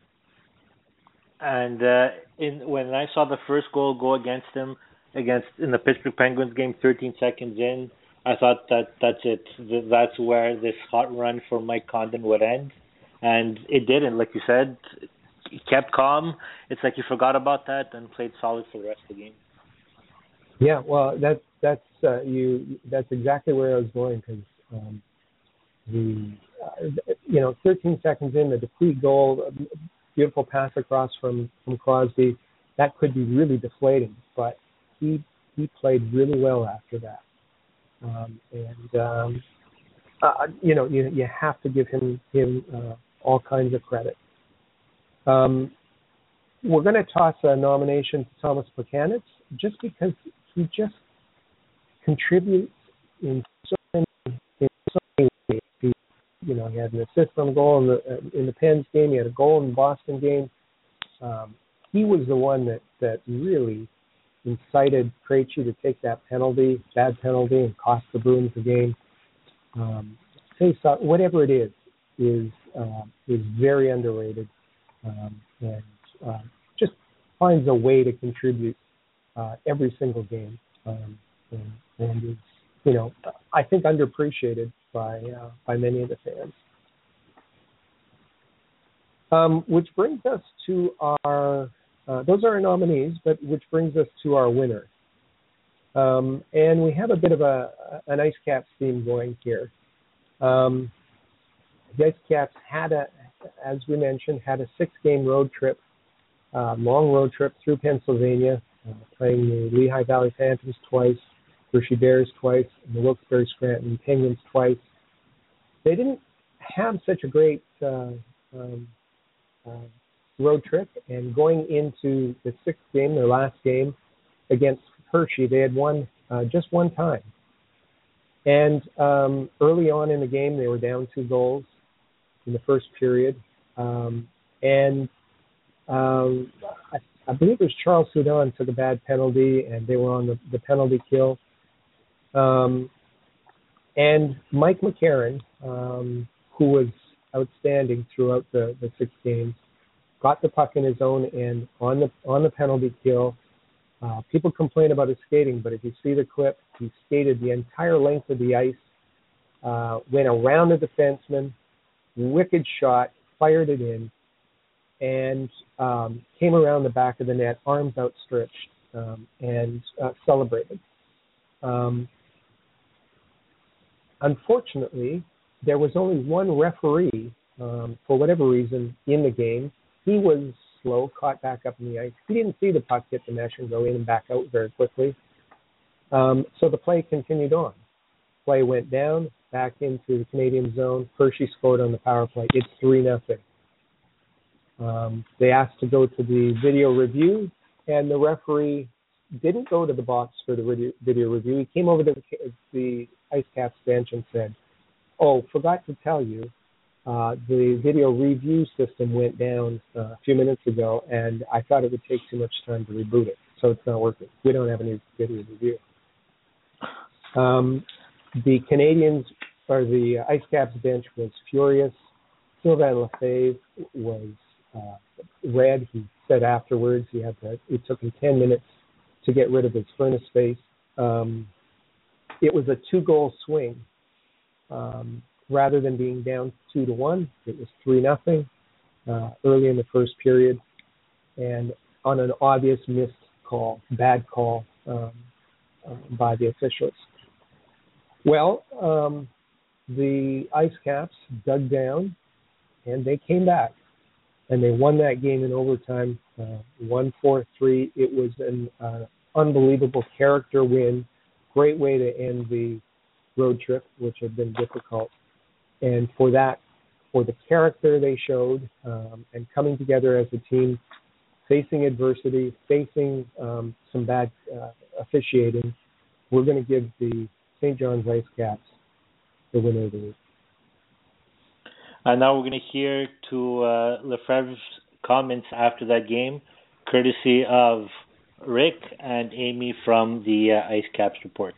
and uh, in when I saw the first goal go against him against in the Pittsburgh Penguins game, thirteen seconds in, I thought that that's it. That's where this hot run for Mike Condon would end. And it didn't. Like you said, he kept calm. It's like he forgot about that and played solid for the rest of the game. Yeah, well, that, that's uh, you. That's exactly where I was going because um, the uh, you know thirteen seconds in, the Dupuis goal, beautiful pass across from, from Crosby, that could be really deflating. But he he played really well after that. Um, and um, uh, you know you you have to give him him uh, all kinds of credit. Um, we're going to toss a nomination to Thomas Plekanec just because he just contributes in so many in so many ways. He, you know, he had an assist on goal in the in the Pens game. He had a goal in the Boston game. Um, he was the one that that really incited Krejci to take that penalty, bad penalty, and cost the Bruins the game. Um, face off, whatever it is, is uh, is very underrated. um, and uh, just finds a way to contribute uh, every single game, um, and, and is, you know, I think underappreciated by uh, by many of the fans. Um, which brings us to our, uh, those are our nominees, but which brings us to our winner. Um, and we have a bit of a an Ice Caps theme going here. Um, the Ice Caps had a, as we mentioned, had a six-game road trip, uh, long road trip through Pennsylvania, uh, playing the Lehigh Valley Phantoms twice, Hershey Bears twice, and the Wilkes-Barre Scranton Penguins twice. They didn't have such a great uh, um, uh, road trip, and going into the sixth game, their last game against Hershey, they had won uh, just one time. And um, early on in the game, they were down two goals in the first period. Um, and um, I, I believe it was Charles Soudan took a bad penalty, and they were on the, the penalty kill. Um, and Mike McCarron, um, who was outstanding throughout the, the six games, got the puck in his own end on the on the penalty kill. Uh, people complain about his skating, but if you see the clip, he skated the entire length of the ice, uh, went around the defenseman, wicked shot, fired it in, and um, came around the back of the net, arms outstretched, um, and uh, celebrated. Um, unfortunately, there was only one referee, um, for whatever reason, in the game. He was slow, caught back up in the ice. He didn't see the puck hit the mesh and go in and back out very quickly. Um, so the play continued on. Play went down, back into the Canadian zone. Hershey scored on the power play. It's three nothing. Um, they asked to go to the video review, and the referee didn't go to the box for the video, video review. He came over to the, the Ice Caps bench and said, oh, forgot to tell you, Uh, the video review system went down uh, a few minutes ago, and I thought it would take too much time to reboot it, so it's not working. We don't have any video review. Um, the Canadians, or the Ice Caps bench was furious. Sylvain Lefebvre was uh, red. He said afterwards he had to, it took him ten minutes to get rid of his furnace face. Um, it was a two-goal swing. Um, Rather than being down two to one, it was three nothing uh, early in the first period, and on an obvious missed call, bad call um, uh, by the officials. Well, um, the Ice Caps dug down, and they came back, and they won that game in overtime, uh, one four three. It was an uh, unbelievable character win, great way to end the road trip, which had been difficult. And for that, for the character they showed, um, and coming together as a team, facing adversity, facing um, some bad uh, officiating, we're going to give the Saint John's Ice Caps the winner of the week. And now we're going to hear to uh, Lefebvre's comments after that game, courtesy of Rick and Amy from the uh, Ice Caps Report.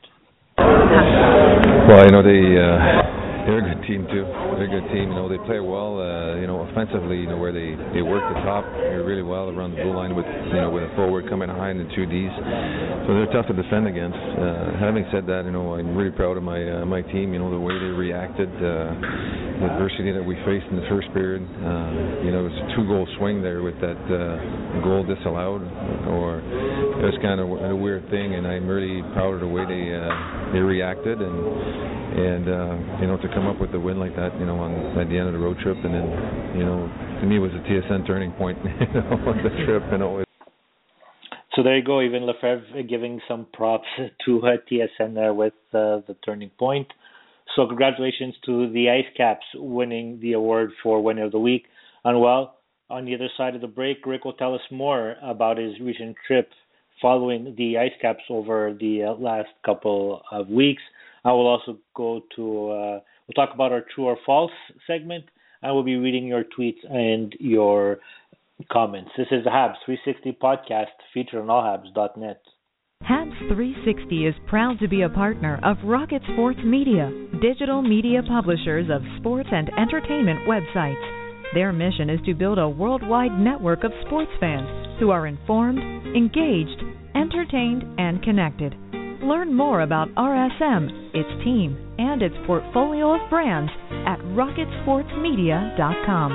Well, you know, they... Uh... They're a good team too. They're a good team. You know, they play well. Uh, you know, offensively, you know, where they, they work the top really well around the blue line with you know with a forward coming behind and two Ds. So they're tough to defend against. Uh, having said that, you know, I'm really proud of my uh, my team. You know, the way they reacted, uh, the adversity that we faced in the first period. Uh, you know, it was a two goal swing there with that uh, goal disallowed, or it was kind of a weird thing. And I'm really proud of the way they uh, they reacted and. And, uh, you know, to come up with a win like that, you know, on at the end of the road trip, and then, you know, to me it was a T S N turning point, you know, on the trip, you know. So there you go, even Lefebvre giving some props to uh, T S N there with uh, the turning point. So congratulations to the Ice Caps winning the award for Winner of the Week. And well, on the other side of the break, Rick will tell us more about his recent trip following the Ice Caps over the uh, last couple of weeks. I will also go to, uh, we'll talk about our true or false segment, and we'll be reading your tweets and your comments. This is the Habs three sixty podcast featured on all habs dot net. Habs three sixty is proud to be a partner of Rocket Sports Media, digital media publishers of sports and entertainment websites. Their mission is to build a worldwide network of sports fans who are informed, engaged, entertained, and connected. Learn more about R S M, its team, and its portfolio of brands at rocket sports media dot com.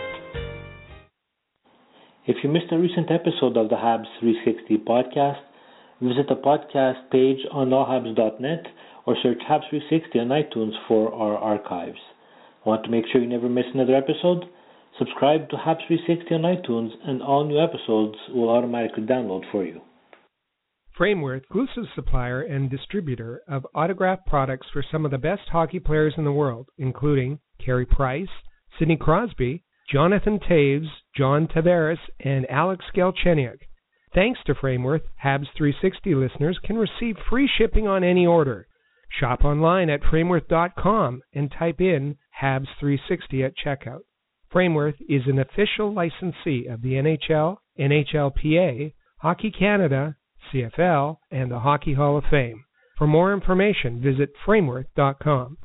If you missed a recent episode of the Habs three sixty podcast, visit the podcast page on all habs dot net or search Habs three sixty on iTunes for our archives. Want to make sure you never miss another episode? Subscribe to Habs three sixty on iTunes and all new episodes will automatically download for you. Frameworth, exclusive supplier and distributor of autographed products for some of the best hockey players in the world, including Carey Price, Sidney Crosby, Jonathan Toews, John Tavares, and Alex Galchenyuk. Thanks to Frameworth, Habs three sixty listeners can receive free shipping on any order. Shop online at frameworth dot com and type in Habs three sixty at checkout. Frameworth is an official licensee of the N H L, N H L P A, Hockey Canada, C F L, and the Hockey Hall of Fame. For more information, visit frameworth dot com.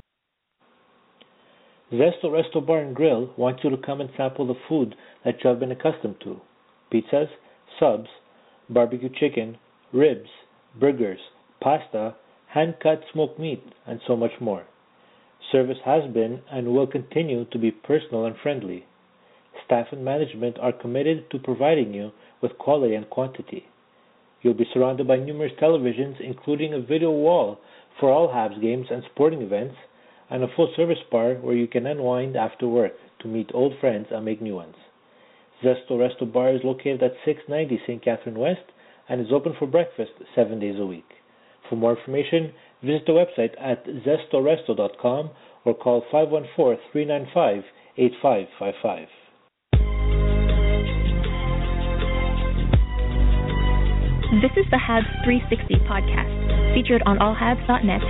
Zesto Resto Bar and Grill wants you to come and sample the food that you have been accustomed to. Pizzas, subs, barbecue chicken, ribs, burgers, pasta, hand-cut smoked meat, and so much more. Service has been and will continue to be personal and friendly. Staff and management are committed to providing you with quality and quantity. You'll be surrounded by numerous televisions, including a video wall for all Habs games and sporting events, and a full-service bar where you can unwind after work to meet old friends and make new ones. Zesto Resto Bar is located at six ninety Saint Catherine West and is open for breakfast seven days a week. For more information, visit the website at zesto resto dot com or call five one four, three nine five, eight five five five. This is the Habs three sixty podcast, featured on all habs dot net.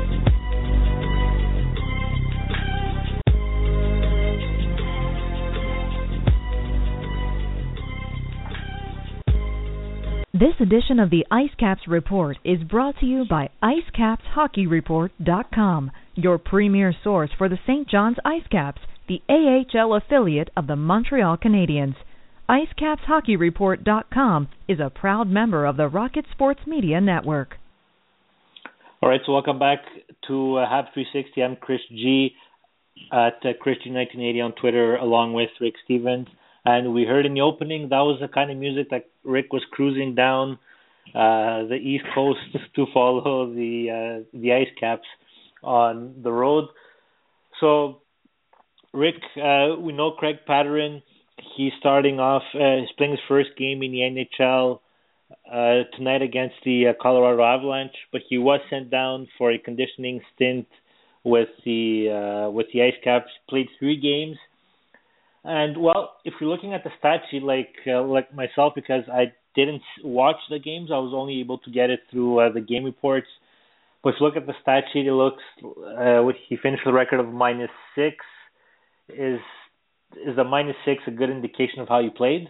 This edition of the Ice Caps Report is brought to you by ice caps hockey report dot com, your premier source for the Saint John's Ice Caps, the A H L affiliate of the Montreal Canadiens. ice caps hockey report dot com is a proud member of the Rocket Sports Media Network. All right, so welcome back to uh, Habs three sixty. I'm Chris G. at uh, Chris G nineteen eighty on Twitter, along with Rick Stevens. And we heard in the opening, that was the kind of music that Rick was cruising down uh, the East Coast to follow the uh, the Ice Caps on the road. So, Rick, uh, we know Craig Patterin. He's starting off, uh, he's playing his first game in the N H L uh, tonight against the uh, Colorado Avalanche, but he was sent down for a conditioning stint with the uh, with the Ice Caps. Played three games. And, well, if you're looking at the stat sheet, like uh, like myself, because I didn't watch the games, I was only able to get it through uh, the game reports. But if you look at the stat sheet, it looks, uh, he finished with a record of minus six. Is is a minus six a good indication of how you played?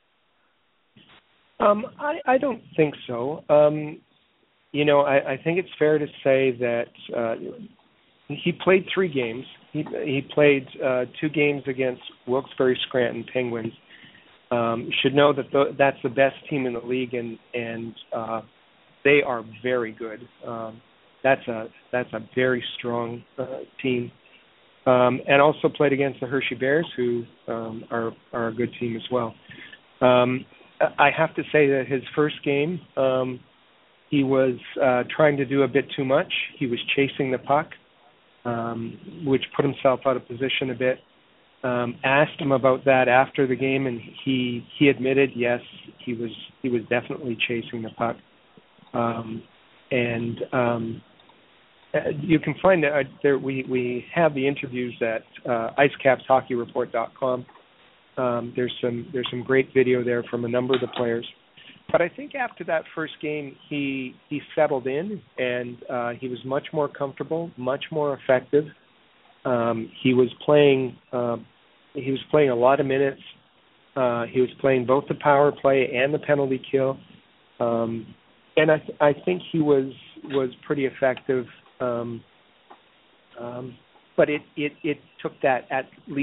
Um, I, I don't think so. Um, you know, I, I think it's fair to say that uh, he played three games. He he played uh, two games against Wilkes-Barre Scranton Penguins. Um, you should know that the, that's the best team in the league, and and uh, they are very good. Um, that's a that's a very strong uh, team. Um, and also played against the Hershey Bears, who um, are are a good team as well. Um, I have to say that his first game, um, he was uh, trying to do a bit too much. He was chasing the puck, um, which put himself out of position a bit. Um, asked him about that after the game, and he he admitted yes, he was he was definitely chasing the puck. Um, and um, you can find that there. We, we have the interviews at uh, ice caps hockey report dot com. Um, there's some there's some great video there from a number of the players. But I think after that first game, he he settled in, and uh, he was much more comfortable, much more effective. Um, he was playing uh, he was playing a lot of minutes. Uh, he was playing both the power play and the penalty kill, um, and I th- I think he was was pretty effective. Um, um, but it, it, it took that at least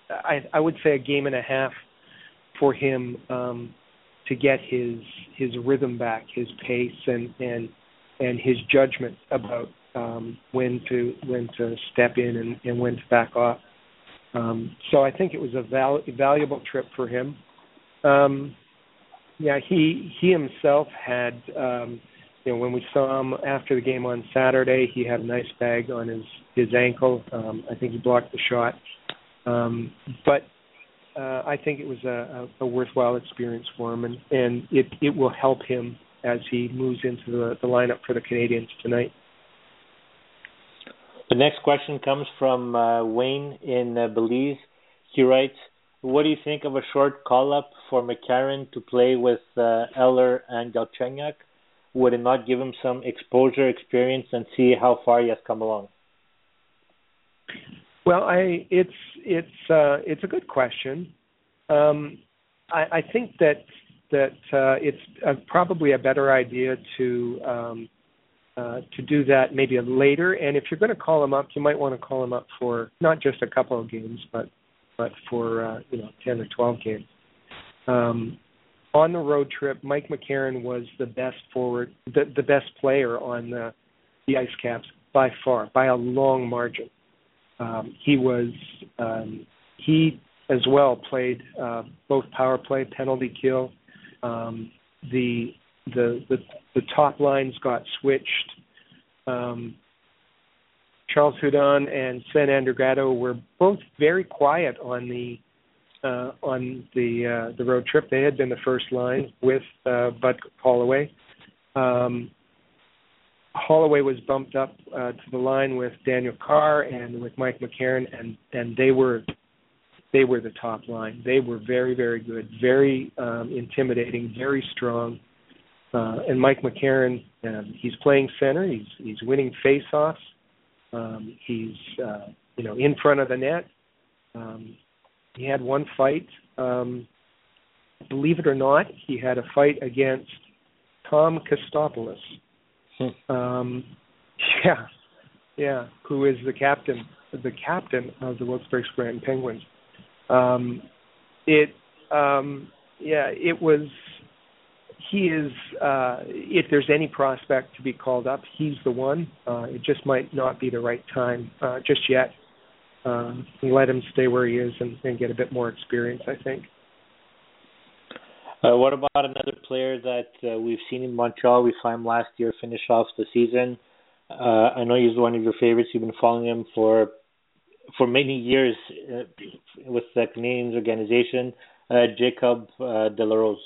I, I would say a game and a half for him um, to get his his rhythm back, his pace, and and and his judgment about um, when to when to step in and, and when to back off. Um, so I think it was a val- valuable trip for him. Um, yeah, he he himself had. Um, You know, when we saw him after the game on Saturday, he had a nice bag on his, his ankle. Um, I think he blocked the shot. Um, but uh, I think it was a, a, a worthwhile experience for him, and, and it, it will help him as he moves into the, the lineup for the Canadiens tonight. The next question comes from uh, Wayne in uh, Belize. He writes, what do you think of a short call-up for McCarron to play with uh, Eller and Galchenyuk? Would it not give him some exposure, experience, and see how far he has come along? Well, I it's it's uh, it's a good question. Um, I, I think that that uh, it's uh, probably a better idea to um, uh, to do that maybe later. And if you're going to call him up, you might want to call him up for not just a couple of games, but but for uh, you know ten or twelve games. Um, On the road trip, Mike McCarron was the best forward, the, the best player on the, the Ice Caps by far, by a long margin. Um, he was, um, he as well played uh, both power play, penalty kill. Um, the, the the the top lines got switched. Um, Charles Hudon and Sven Andrighetto were both very quiet on the. Uh, on the uh, the road trip. They had been the first line with uh, Bud Holloway. Um, Holloway was bumped up uh, to the line with Daniel Carr and with Mike McCarron, and, and they were they were the top line. They were very, very good, very um, intimidating, very strong. Uh, and Mike McCarron, um, he's playing center. He's he's winning faceoffs. Um, he's uh, you know in front of the net. Um, He had one fight. Um, believe it or not, he had a fight against Tom Kostopoulos. Hmm. Um, yeah, yeah, who is the captain, the captain of the Wilkes-Barre Scranton Penguins. Um, it, um, yeah, it was. He is. Uh, if there's any prospect to be called up, he's the one. Uh, it just might not be the right time uh, just yet. Um, and let him stay where he is and, and get a bit more experience, I think. Uh, what about another player that uh, we've seen in Montreal? We saw him last year finish off the season. Uh, I know he's one of your favorites. You've been following him for for many years uh, with the Canadiens organization, uh, Jacob uh, De La Rose.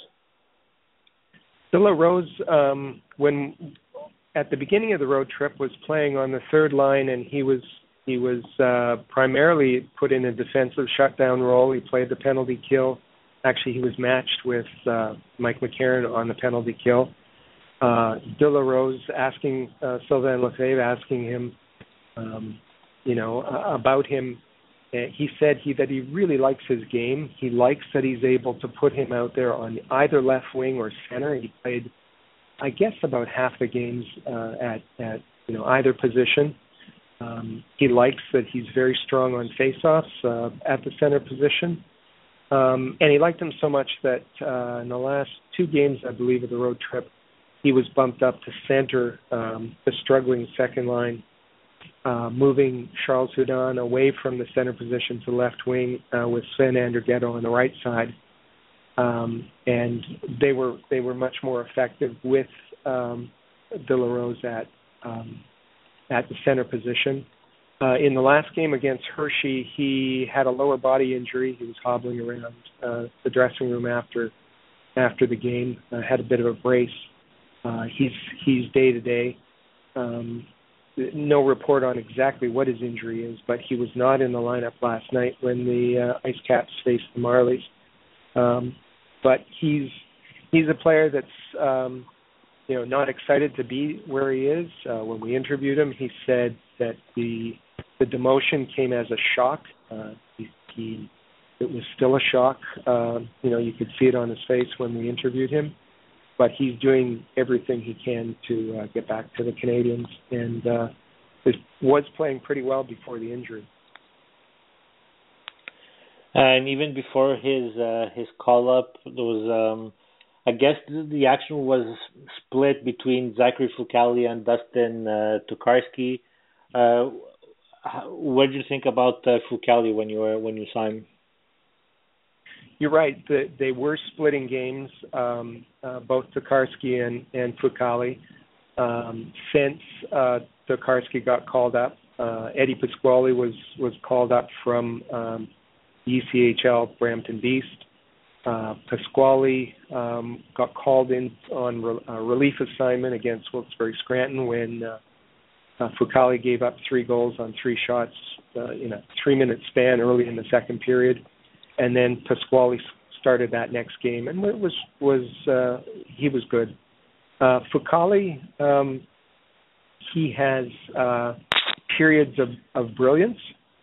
De La Rose, um, when at the beginning of the road trip, was playing on the third line, and he was He was uh, primarily put in a defensive shutdown role. He played the penalty kill. Actually, he was matched with uh, Mike McCarron on the penalty kill. Uh, De La Rose asking uh, Sylvain Lefebvre, asking him, um, you know, uh, about him. Uh, he said he that he really likes his game. He likes that he's able to put him out there on either left wing or center. He played, I guess, about half the games uh, at at you know either position. Um, he likes that he's very strong on faceoffs uh, at the center position. Um, and he liked him so much that uh, in the last two games, I believe, of the road trip, he was bumped up to center um, the struggling second line, uh, moving Charles Hudon away from the center position to left wing uh, with Sven Andrighetto on the right side. Um, and they were they were much more effective with um, De La Rose at um, at the center position. Uh, in the last game against Hershey, he had a lower body injury. He was hobbling around uh, the dressing room after after the game, uh, had a bit of a brace. Uh, he's he's day to day. Um, no report on exactly what his injury is, but he was not in the lineup last night when the uh, Ice Caps faced the Marlies. Um, but he's he's a player that's um, you know, not excited to be where he is. Uh, when we interviewed him, he said that the the demotion came as a shock. Uh, he, he it was still a shock. Uh, you know, you could see it on his face when we interviewed him. But he's doing everything he can to uh, get back to the Canadiens, and uh, was playing pretty well before the injury. And even before his uh, his call up, there was um, I guess the, the action was split between Zachary Fucale and Dustin uh, Tokarski. Uh, what did you think about uh, Fucale when you were when you saw him? You're right. The, they were splitting games, um, uh, both Tokarski and, and Fucale. Um, since uh, Tokarski got called up, uh, Eddie Pasquale was, was called up from um, E C H L Brampton Beast. Uh, Pasquale um, got called in on re- a relief assignment against Wilkes-Barre Scranton when uh, uh, Fucale gave up three goals on three shots uh, in a three-minute span early in the second period. And then Pasquale started that next game, and it was was uh, he was good. Uh, Fucale, um, he has uh, periods of, of brilliance.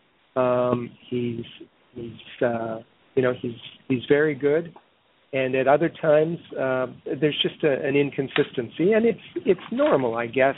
Um, he's he's uh, you know he's he's very good, and at other times uh, there's just a, an inconsistency, and it's it's normal, I guess,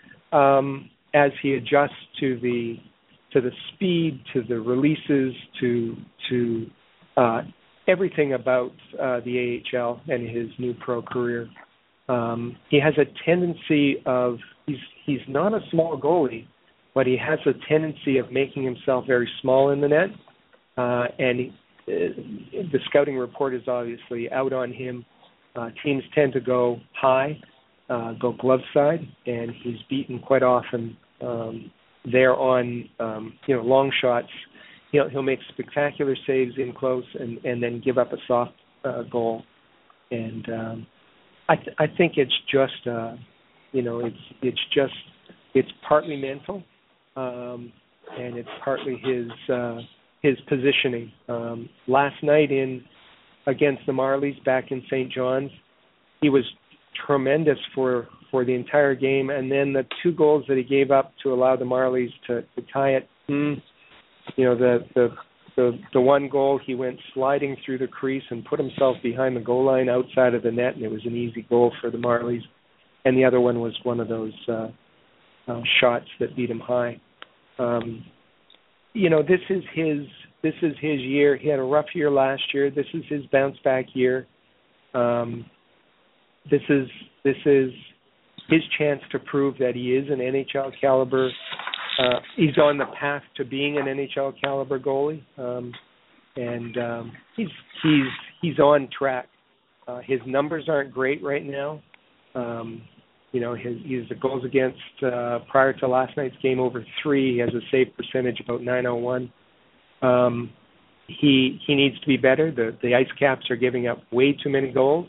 um, as he adjusts to the to the speed, to the releases, to to Uh, everything about uh, the A H L and his new pro career. Um, he has a tendency of, he's he's not a small goalie, but he has a tendency of making himself very small in the net. Uh, and he, uh, the scouting report is obviously out on him. Uh, teams tend to go high, uh, go glove side, and he's beaten quite often um, there on um, you know long shots. He'll, he'll make spectacular saves in close and, and then give up a soft uh, goal. And um, I, th- I think it's just, uh, you know, it's it's just, it's partly mental, um, and it's partly his uh, his positioning. Um, last night in against the Marlies back in Saint John's, he was tremendous for, for the entire game. And then the two goals that he gave up to allow the Marlies to, to tie it. Mm, You know, the, the the the one goal, he went sliding through the crease and put himself behind the goal line outside of the net, and it was an easy goal for the Marlies. And the other one was one of those uh, uh, shots that beat him high. Um, you know, this is his this is his year. He had a rough year last year. This is his bounce back year. Um, this is this is his chance to prove that he is an N H L caliber. Uh, he's on the path to being an N H L caliber goalie, um, and um, he's he's he's on track. Uh, his numbers aren't great right now. Um, you know, his, his goals against uh, prior to last night's game over three. He has a save percentage about nine oh one. Um, he he needs to be better. The the Ice Caps are giving up way too many goals,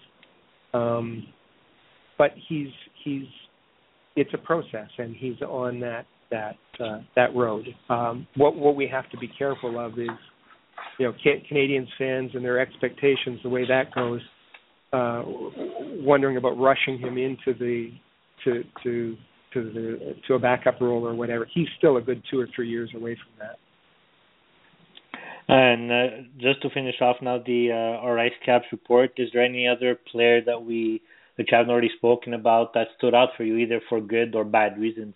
um, but he's he's it's a process, and he's on that. that uh, that road. Um, what what we have to be careful of is, you know, Canadians fans and their expectations, the way that goes, uh, wondering about rushing him into the to to to the to a backup role or whatever. He's still a good two or three years away from that. And uh, just to finish off now, the uh, our Ice Caps report. Is there any other player that we that you haven't already spoken about that stood out for you, either for good or bad reasons?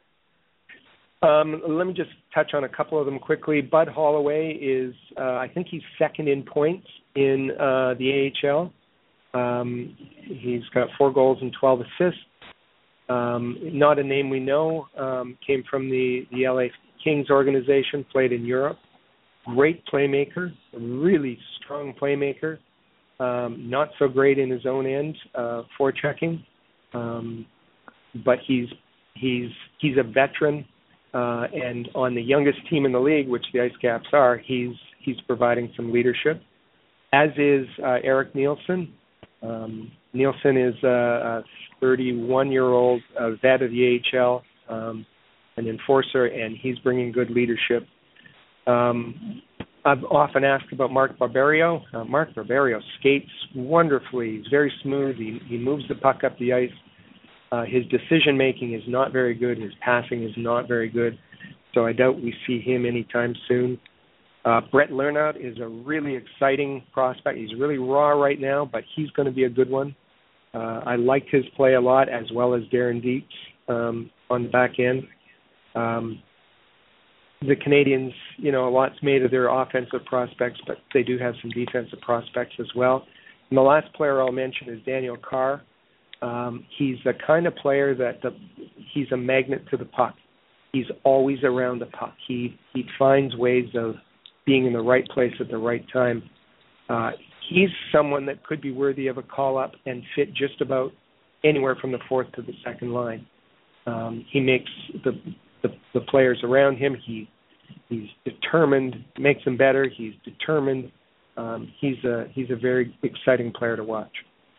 Um, let me just touch on a couple of them quickly. Bud Holloway is, uh, I think he's second in points in uh, the A H L. Um, he's got four goals and twelve assists. Um, not a name we know. Um, came from the, the L A Kings organization, played in Europe. Great playmaker, a really strong playmaker. Um, not so great in his own end, uh, forechecking. Um, but he's he's he's a veteran. Uh, and on the youngest team in the league, which the Ice Caps are, he's he's providing some leadership, as is uh, Eric Nielsen. Um, Nielsen is a thirty-one-year-old uh, vet of the A H L, um, an enforcer, and he's bringing good leadership. Um, I've often asked about Mark Barberio. Uh, Mark Barberio skates wonderfully. He's very smooth. He, he moves the puck up the ice. Uh, his decision-making is not very good. His passing is not very good. So I doubt we see him anytime soon. Uh, Brett Lernout is a really exciting prospect. He's really raw right now, but he's going to be a good one. Uh, I liked his play a lot, as well as Darren Dietz um, on the back end. Um, the Canadians, you know, a lot's made of their offensive prospects, but they do have some defensive prospects as well. And the last player I'll mention is Daniel Carr. Um, he's the kind of player that the, he's a magnet to the puck. He's always around the puck. He he finds ways of being in the right place at the right time. Uh, he's someone that could be worthy of a call-up and fit just about anywhere from the fourth to the second line. Um, he makes the, the the players around him. He he's determined, makes them better. He's determined. Um, he's a he's a very exciting player to watch.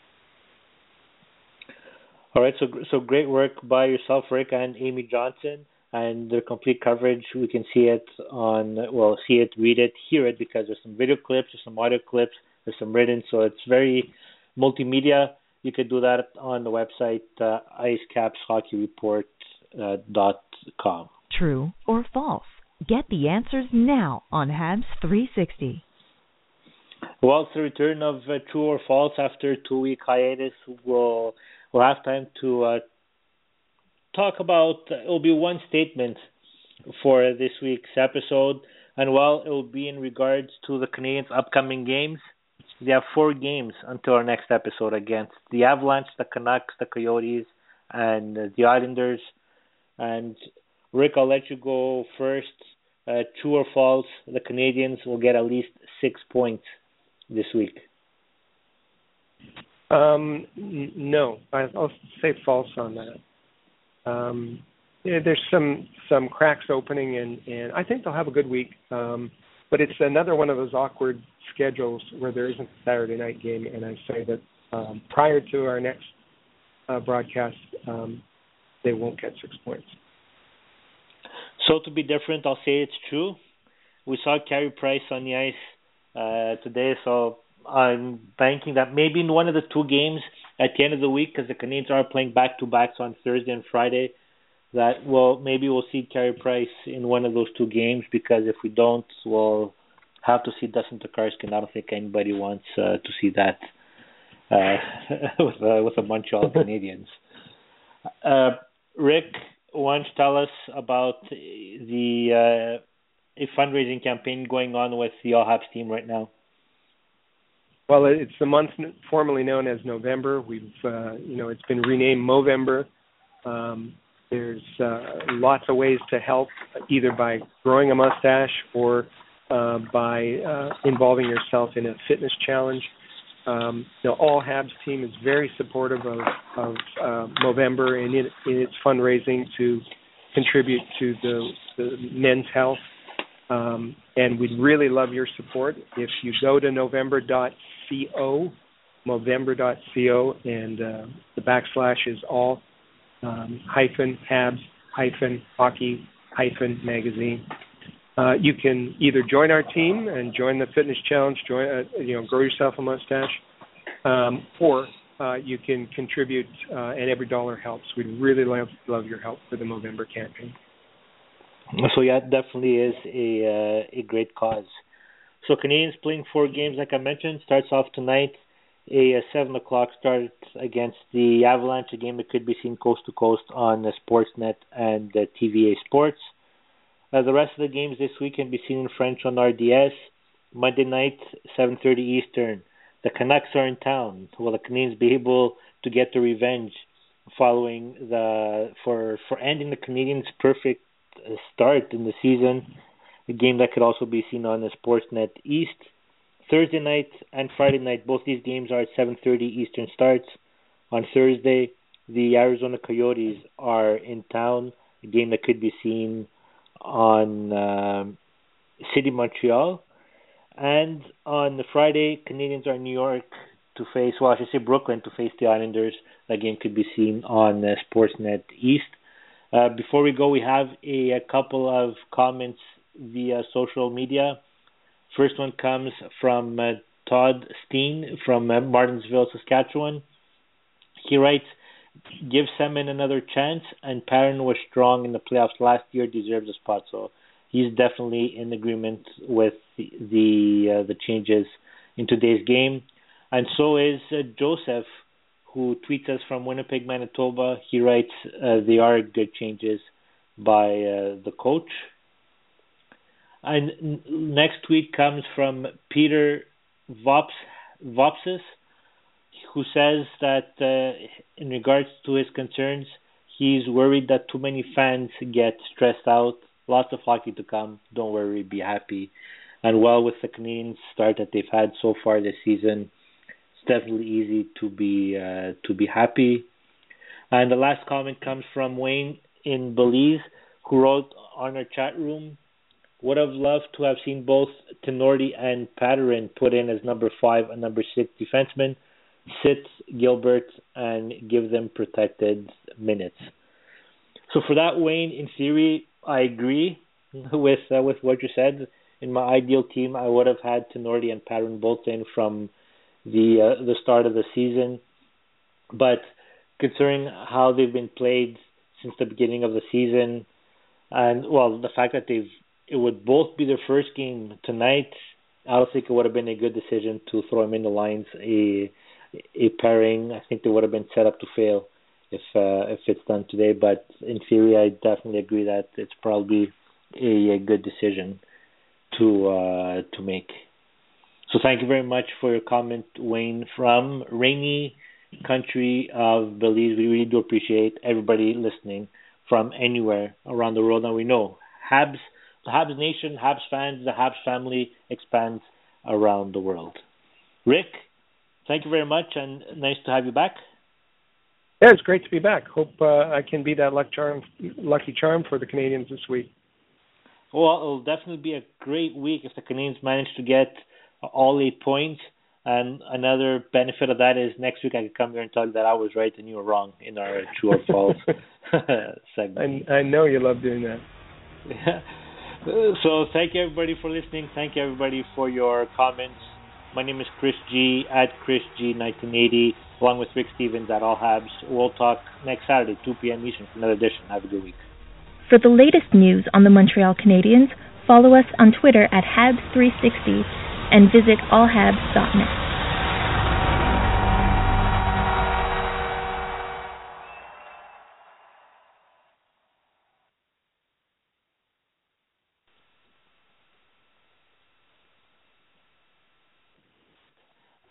All right, so so great work by yourself, Rick, and Amy Johnson, and their complete coverage. We can see it on, well, see it, read it, hear it, because there's some video clips, there's some audio clips, there's some written, so it's very multimedia. You could do that on the website, uh, ice caps hockey report dot com. True or false? Get the answers now on Habs three sixty. Well, it's the return of uh, True or False after a two-week hiatus. We'll, we'll have time to uh, talk about, uh, it will be one statement for this week's episode. And, well, it will be in regards to the Canadiens' upcoming games. They have four games until our next episode against the Avalanche, the Canucks, the Coyotes, and uh, the Islanders. And, Rick, I'll let you go first. Uh, true or false, the Canadiens will get at least six points this week? Um, n- no, I, I'll say false on that. Um, yeah, there's some some cracks opening, and, and I think they'll have a good week. Um, but it's another one of those awkward schedules where there isn't a Saturday night game, and I say that um, prior to our next uh, broadcast, um, they won't get six points. So to be different, I'll say it's true. We saw Carey Price on the ice Uh, today, so I'm banking that maybe in one of the two games at the end of the week, because the Canadiens are playing back-to-backs on Thursday and Friday, that well maybe we'll see Carey Price in one of those two games, because if we don't, we'll have to see Dustin Tokarski, and I don't think anybody wants uh, to see that uh, with, uh, with the Montreal Canadiens. Uh, Rick, why don't you tell us about the... Uh, a fundraising campaign going on with the All Habs team right now? Well, it's the month formerly known as November. We've, uh, you know, it's been renamed Movember. Um, there's uh, lots of ways to help, either by growing a mustache or uh, by uh, involving yourself in a fitness challenge. Um, the All Habs team is very supportive of, of uh, Movember and in, in its fundraising to contribute to the, the men's health. Um, and we'd really love your support. If you go to Movember dot co, Movember dot co, and uh, the backslash is all um, hyphen Habs hyphen hockey hyphen magazine. Uh, you can either join our team and join the fitness challenge, join uh, you know, grow yourself a mustache, um, or uh, you can contribute, uh, and every dollar helps. We'd really love love your help for the Movember campaign. So yeah, it definitely is a uh, a great cause. So Canadiens playing four games, like I mentioned, starts off tonight. A, a seven o'clock start against the Avalanche, a game that could be seen coast to coast on uh, Sportsnet and uh, T V A Sports. Uh, the rest of the games this week can be seen in French on R D S. Monday night, seven thirty Eastern. The Canucks are in town. Will the Canadiens be able to get the revenge following the for for ending the Canadiens' perfect start in the season? A game that could also be seen on the Sportsnet East. Thursday night and Friday night, both these games are at seven thirty Eastern starts. On Thursday, the Arizona Coyotes are in town, a game that could be seen on um, City Montreal. And on the Friday, Canadiens are in New York to face, well, I should say Brooklyn, to face the Islanders. That game could be seen on uh, Sportsnet East. Uh, before we go, we have a, a couple of comments via social media. First one comes from uh, Todd Steen from uh, Martinsville, Saskatchewan. He writes, "Give Semin another chance, and Perrin was strong in the playoffs last year, deserves a spot." So he's definitely in agreement with the the, uh, the changes in today's game. And so is uh, Joseph, who tweets us from Winnipeg, Manitoba. He writes, uh, they are good changes by uh, the coach. And n- next tweet comes from Peter Vops, Vopsis, who says that uh, in regards to his concerns, he's worried that too many fans get stressed out. Lots of hockey to come. Don't worry, be happy. And well, with the Canadian start that they've had so far this season, it's definitely easy to be uh, to be happy. And the last comment comes from Wayne in Belize, who wrote on our chat room, would have loved to have seen both Tinordi and Patterson put in as number five and number six defensemen, sit Gilbert and give them protected minutes. So for that, Wayne, in theory, I agree with uh, with what you said. In my ideal team, I would have had Tinordi and Patterson both in from the uh, the start of the season. But considering how they've been played since the beginning of the season, and well, the fact that they've it would both be their first game tonight, I don't think it would have been a good decision to throw them in the lines a a pairing. I think they would have been set up to fail if uh, if it's done today. But in theory, I definitely agree that it's probably a, a good decision to uh, to make. So thank you very much for your comment, Wayne, from rainy country of Belize. We really do appreciate everybody listening from anywhere around the world. And we know Habs, the Habs Nation, Habs fans, the Habs family expands around the world. Rick, thank you very much, and nice to have you back. Yeah, it's great to be back. Hope uh, I can be that lucky charm, lucky charm for the Canadians this week. Well, it'll definitely be a great week if the Canadians manage to get all eight points. And another benefit of that is next week I can come here and tell you that I was right and you were wrong in our true or false segment. I, I know you love doing that. Yeah. So thank you everybody for listening. Thank you everybody for your comments. My name is Chris G at Chris G nineteen eighty, along with Rick Stevens at All Habs. We'll talk next Saturday, two p.m. Eastern, for another edition. Have a good week. For the latest news on the Montreal Canadiens, follow us on Twitter at Habs three sixty and visit all habs dot net.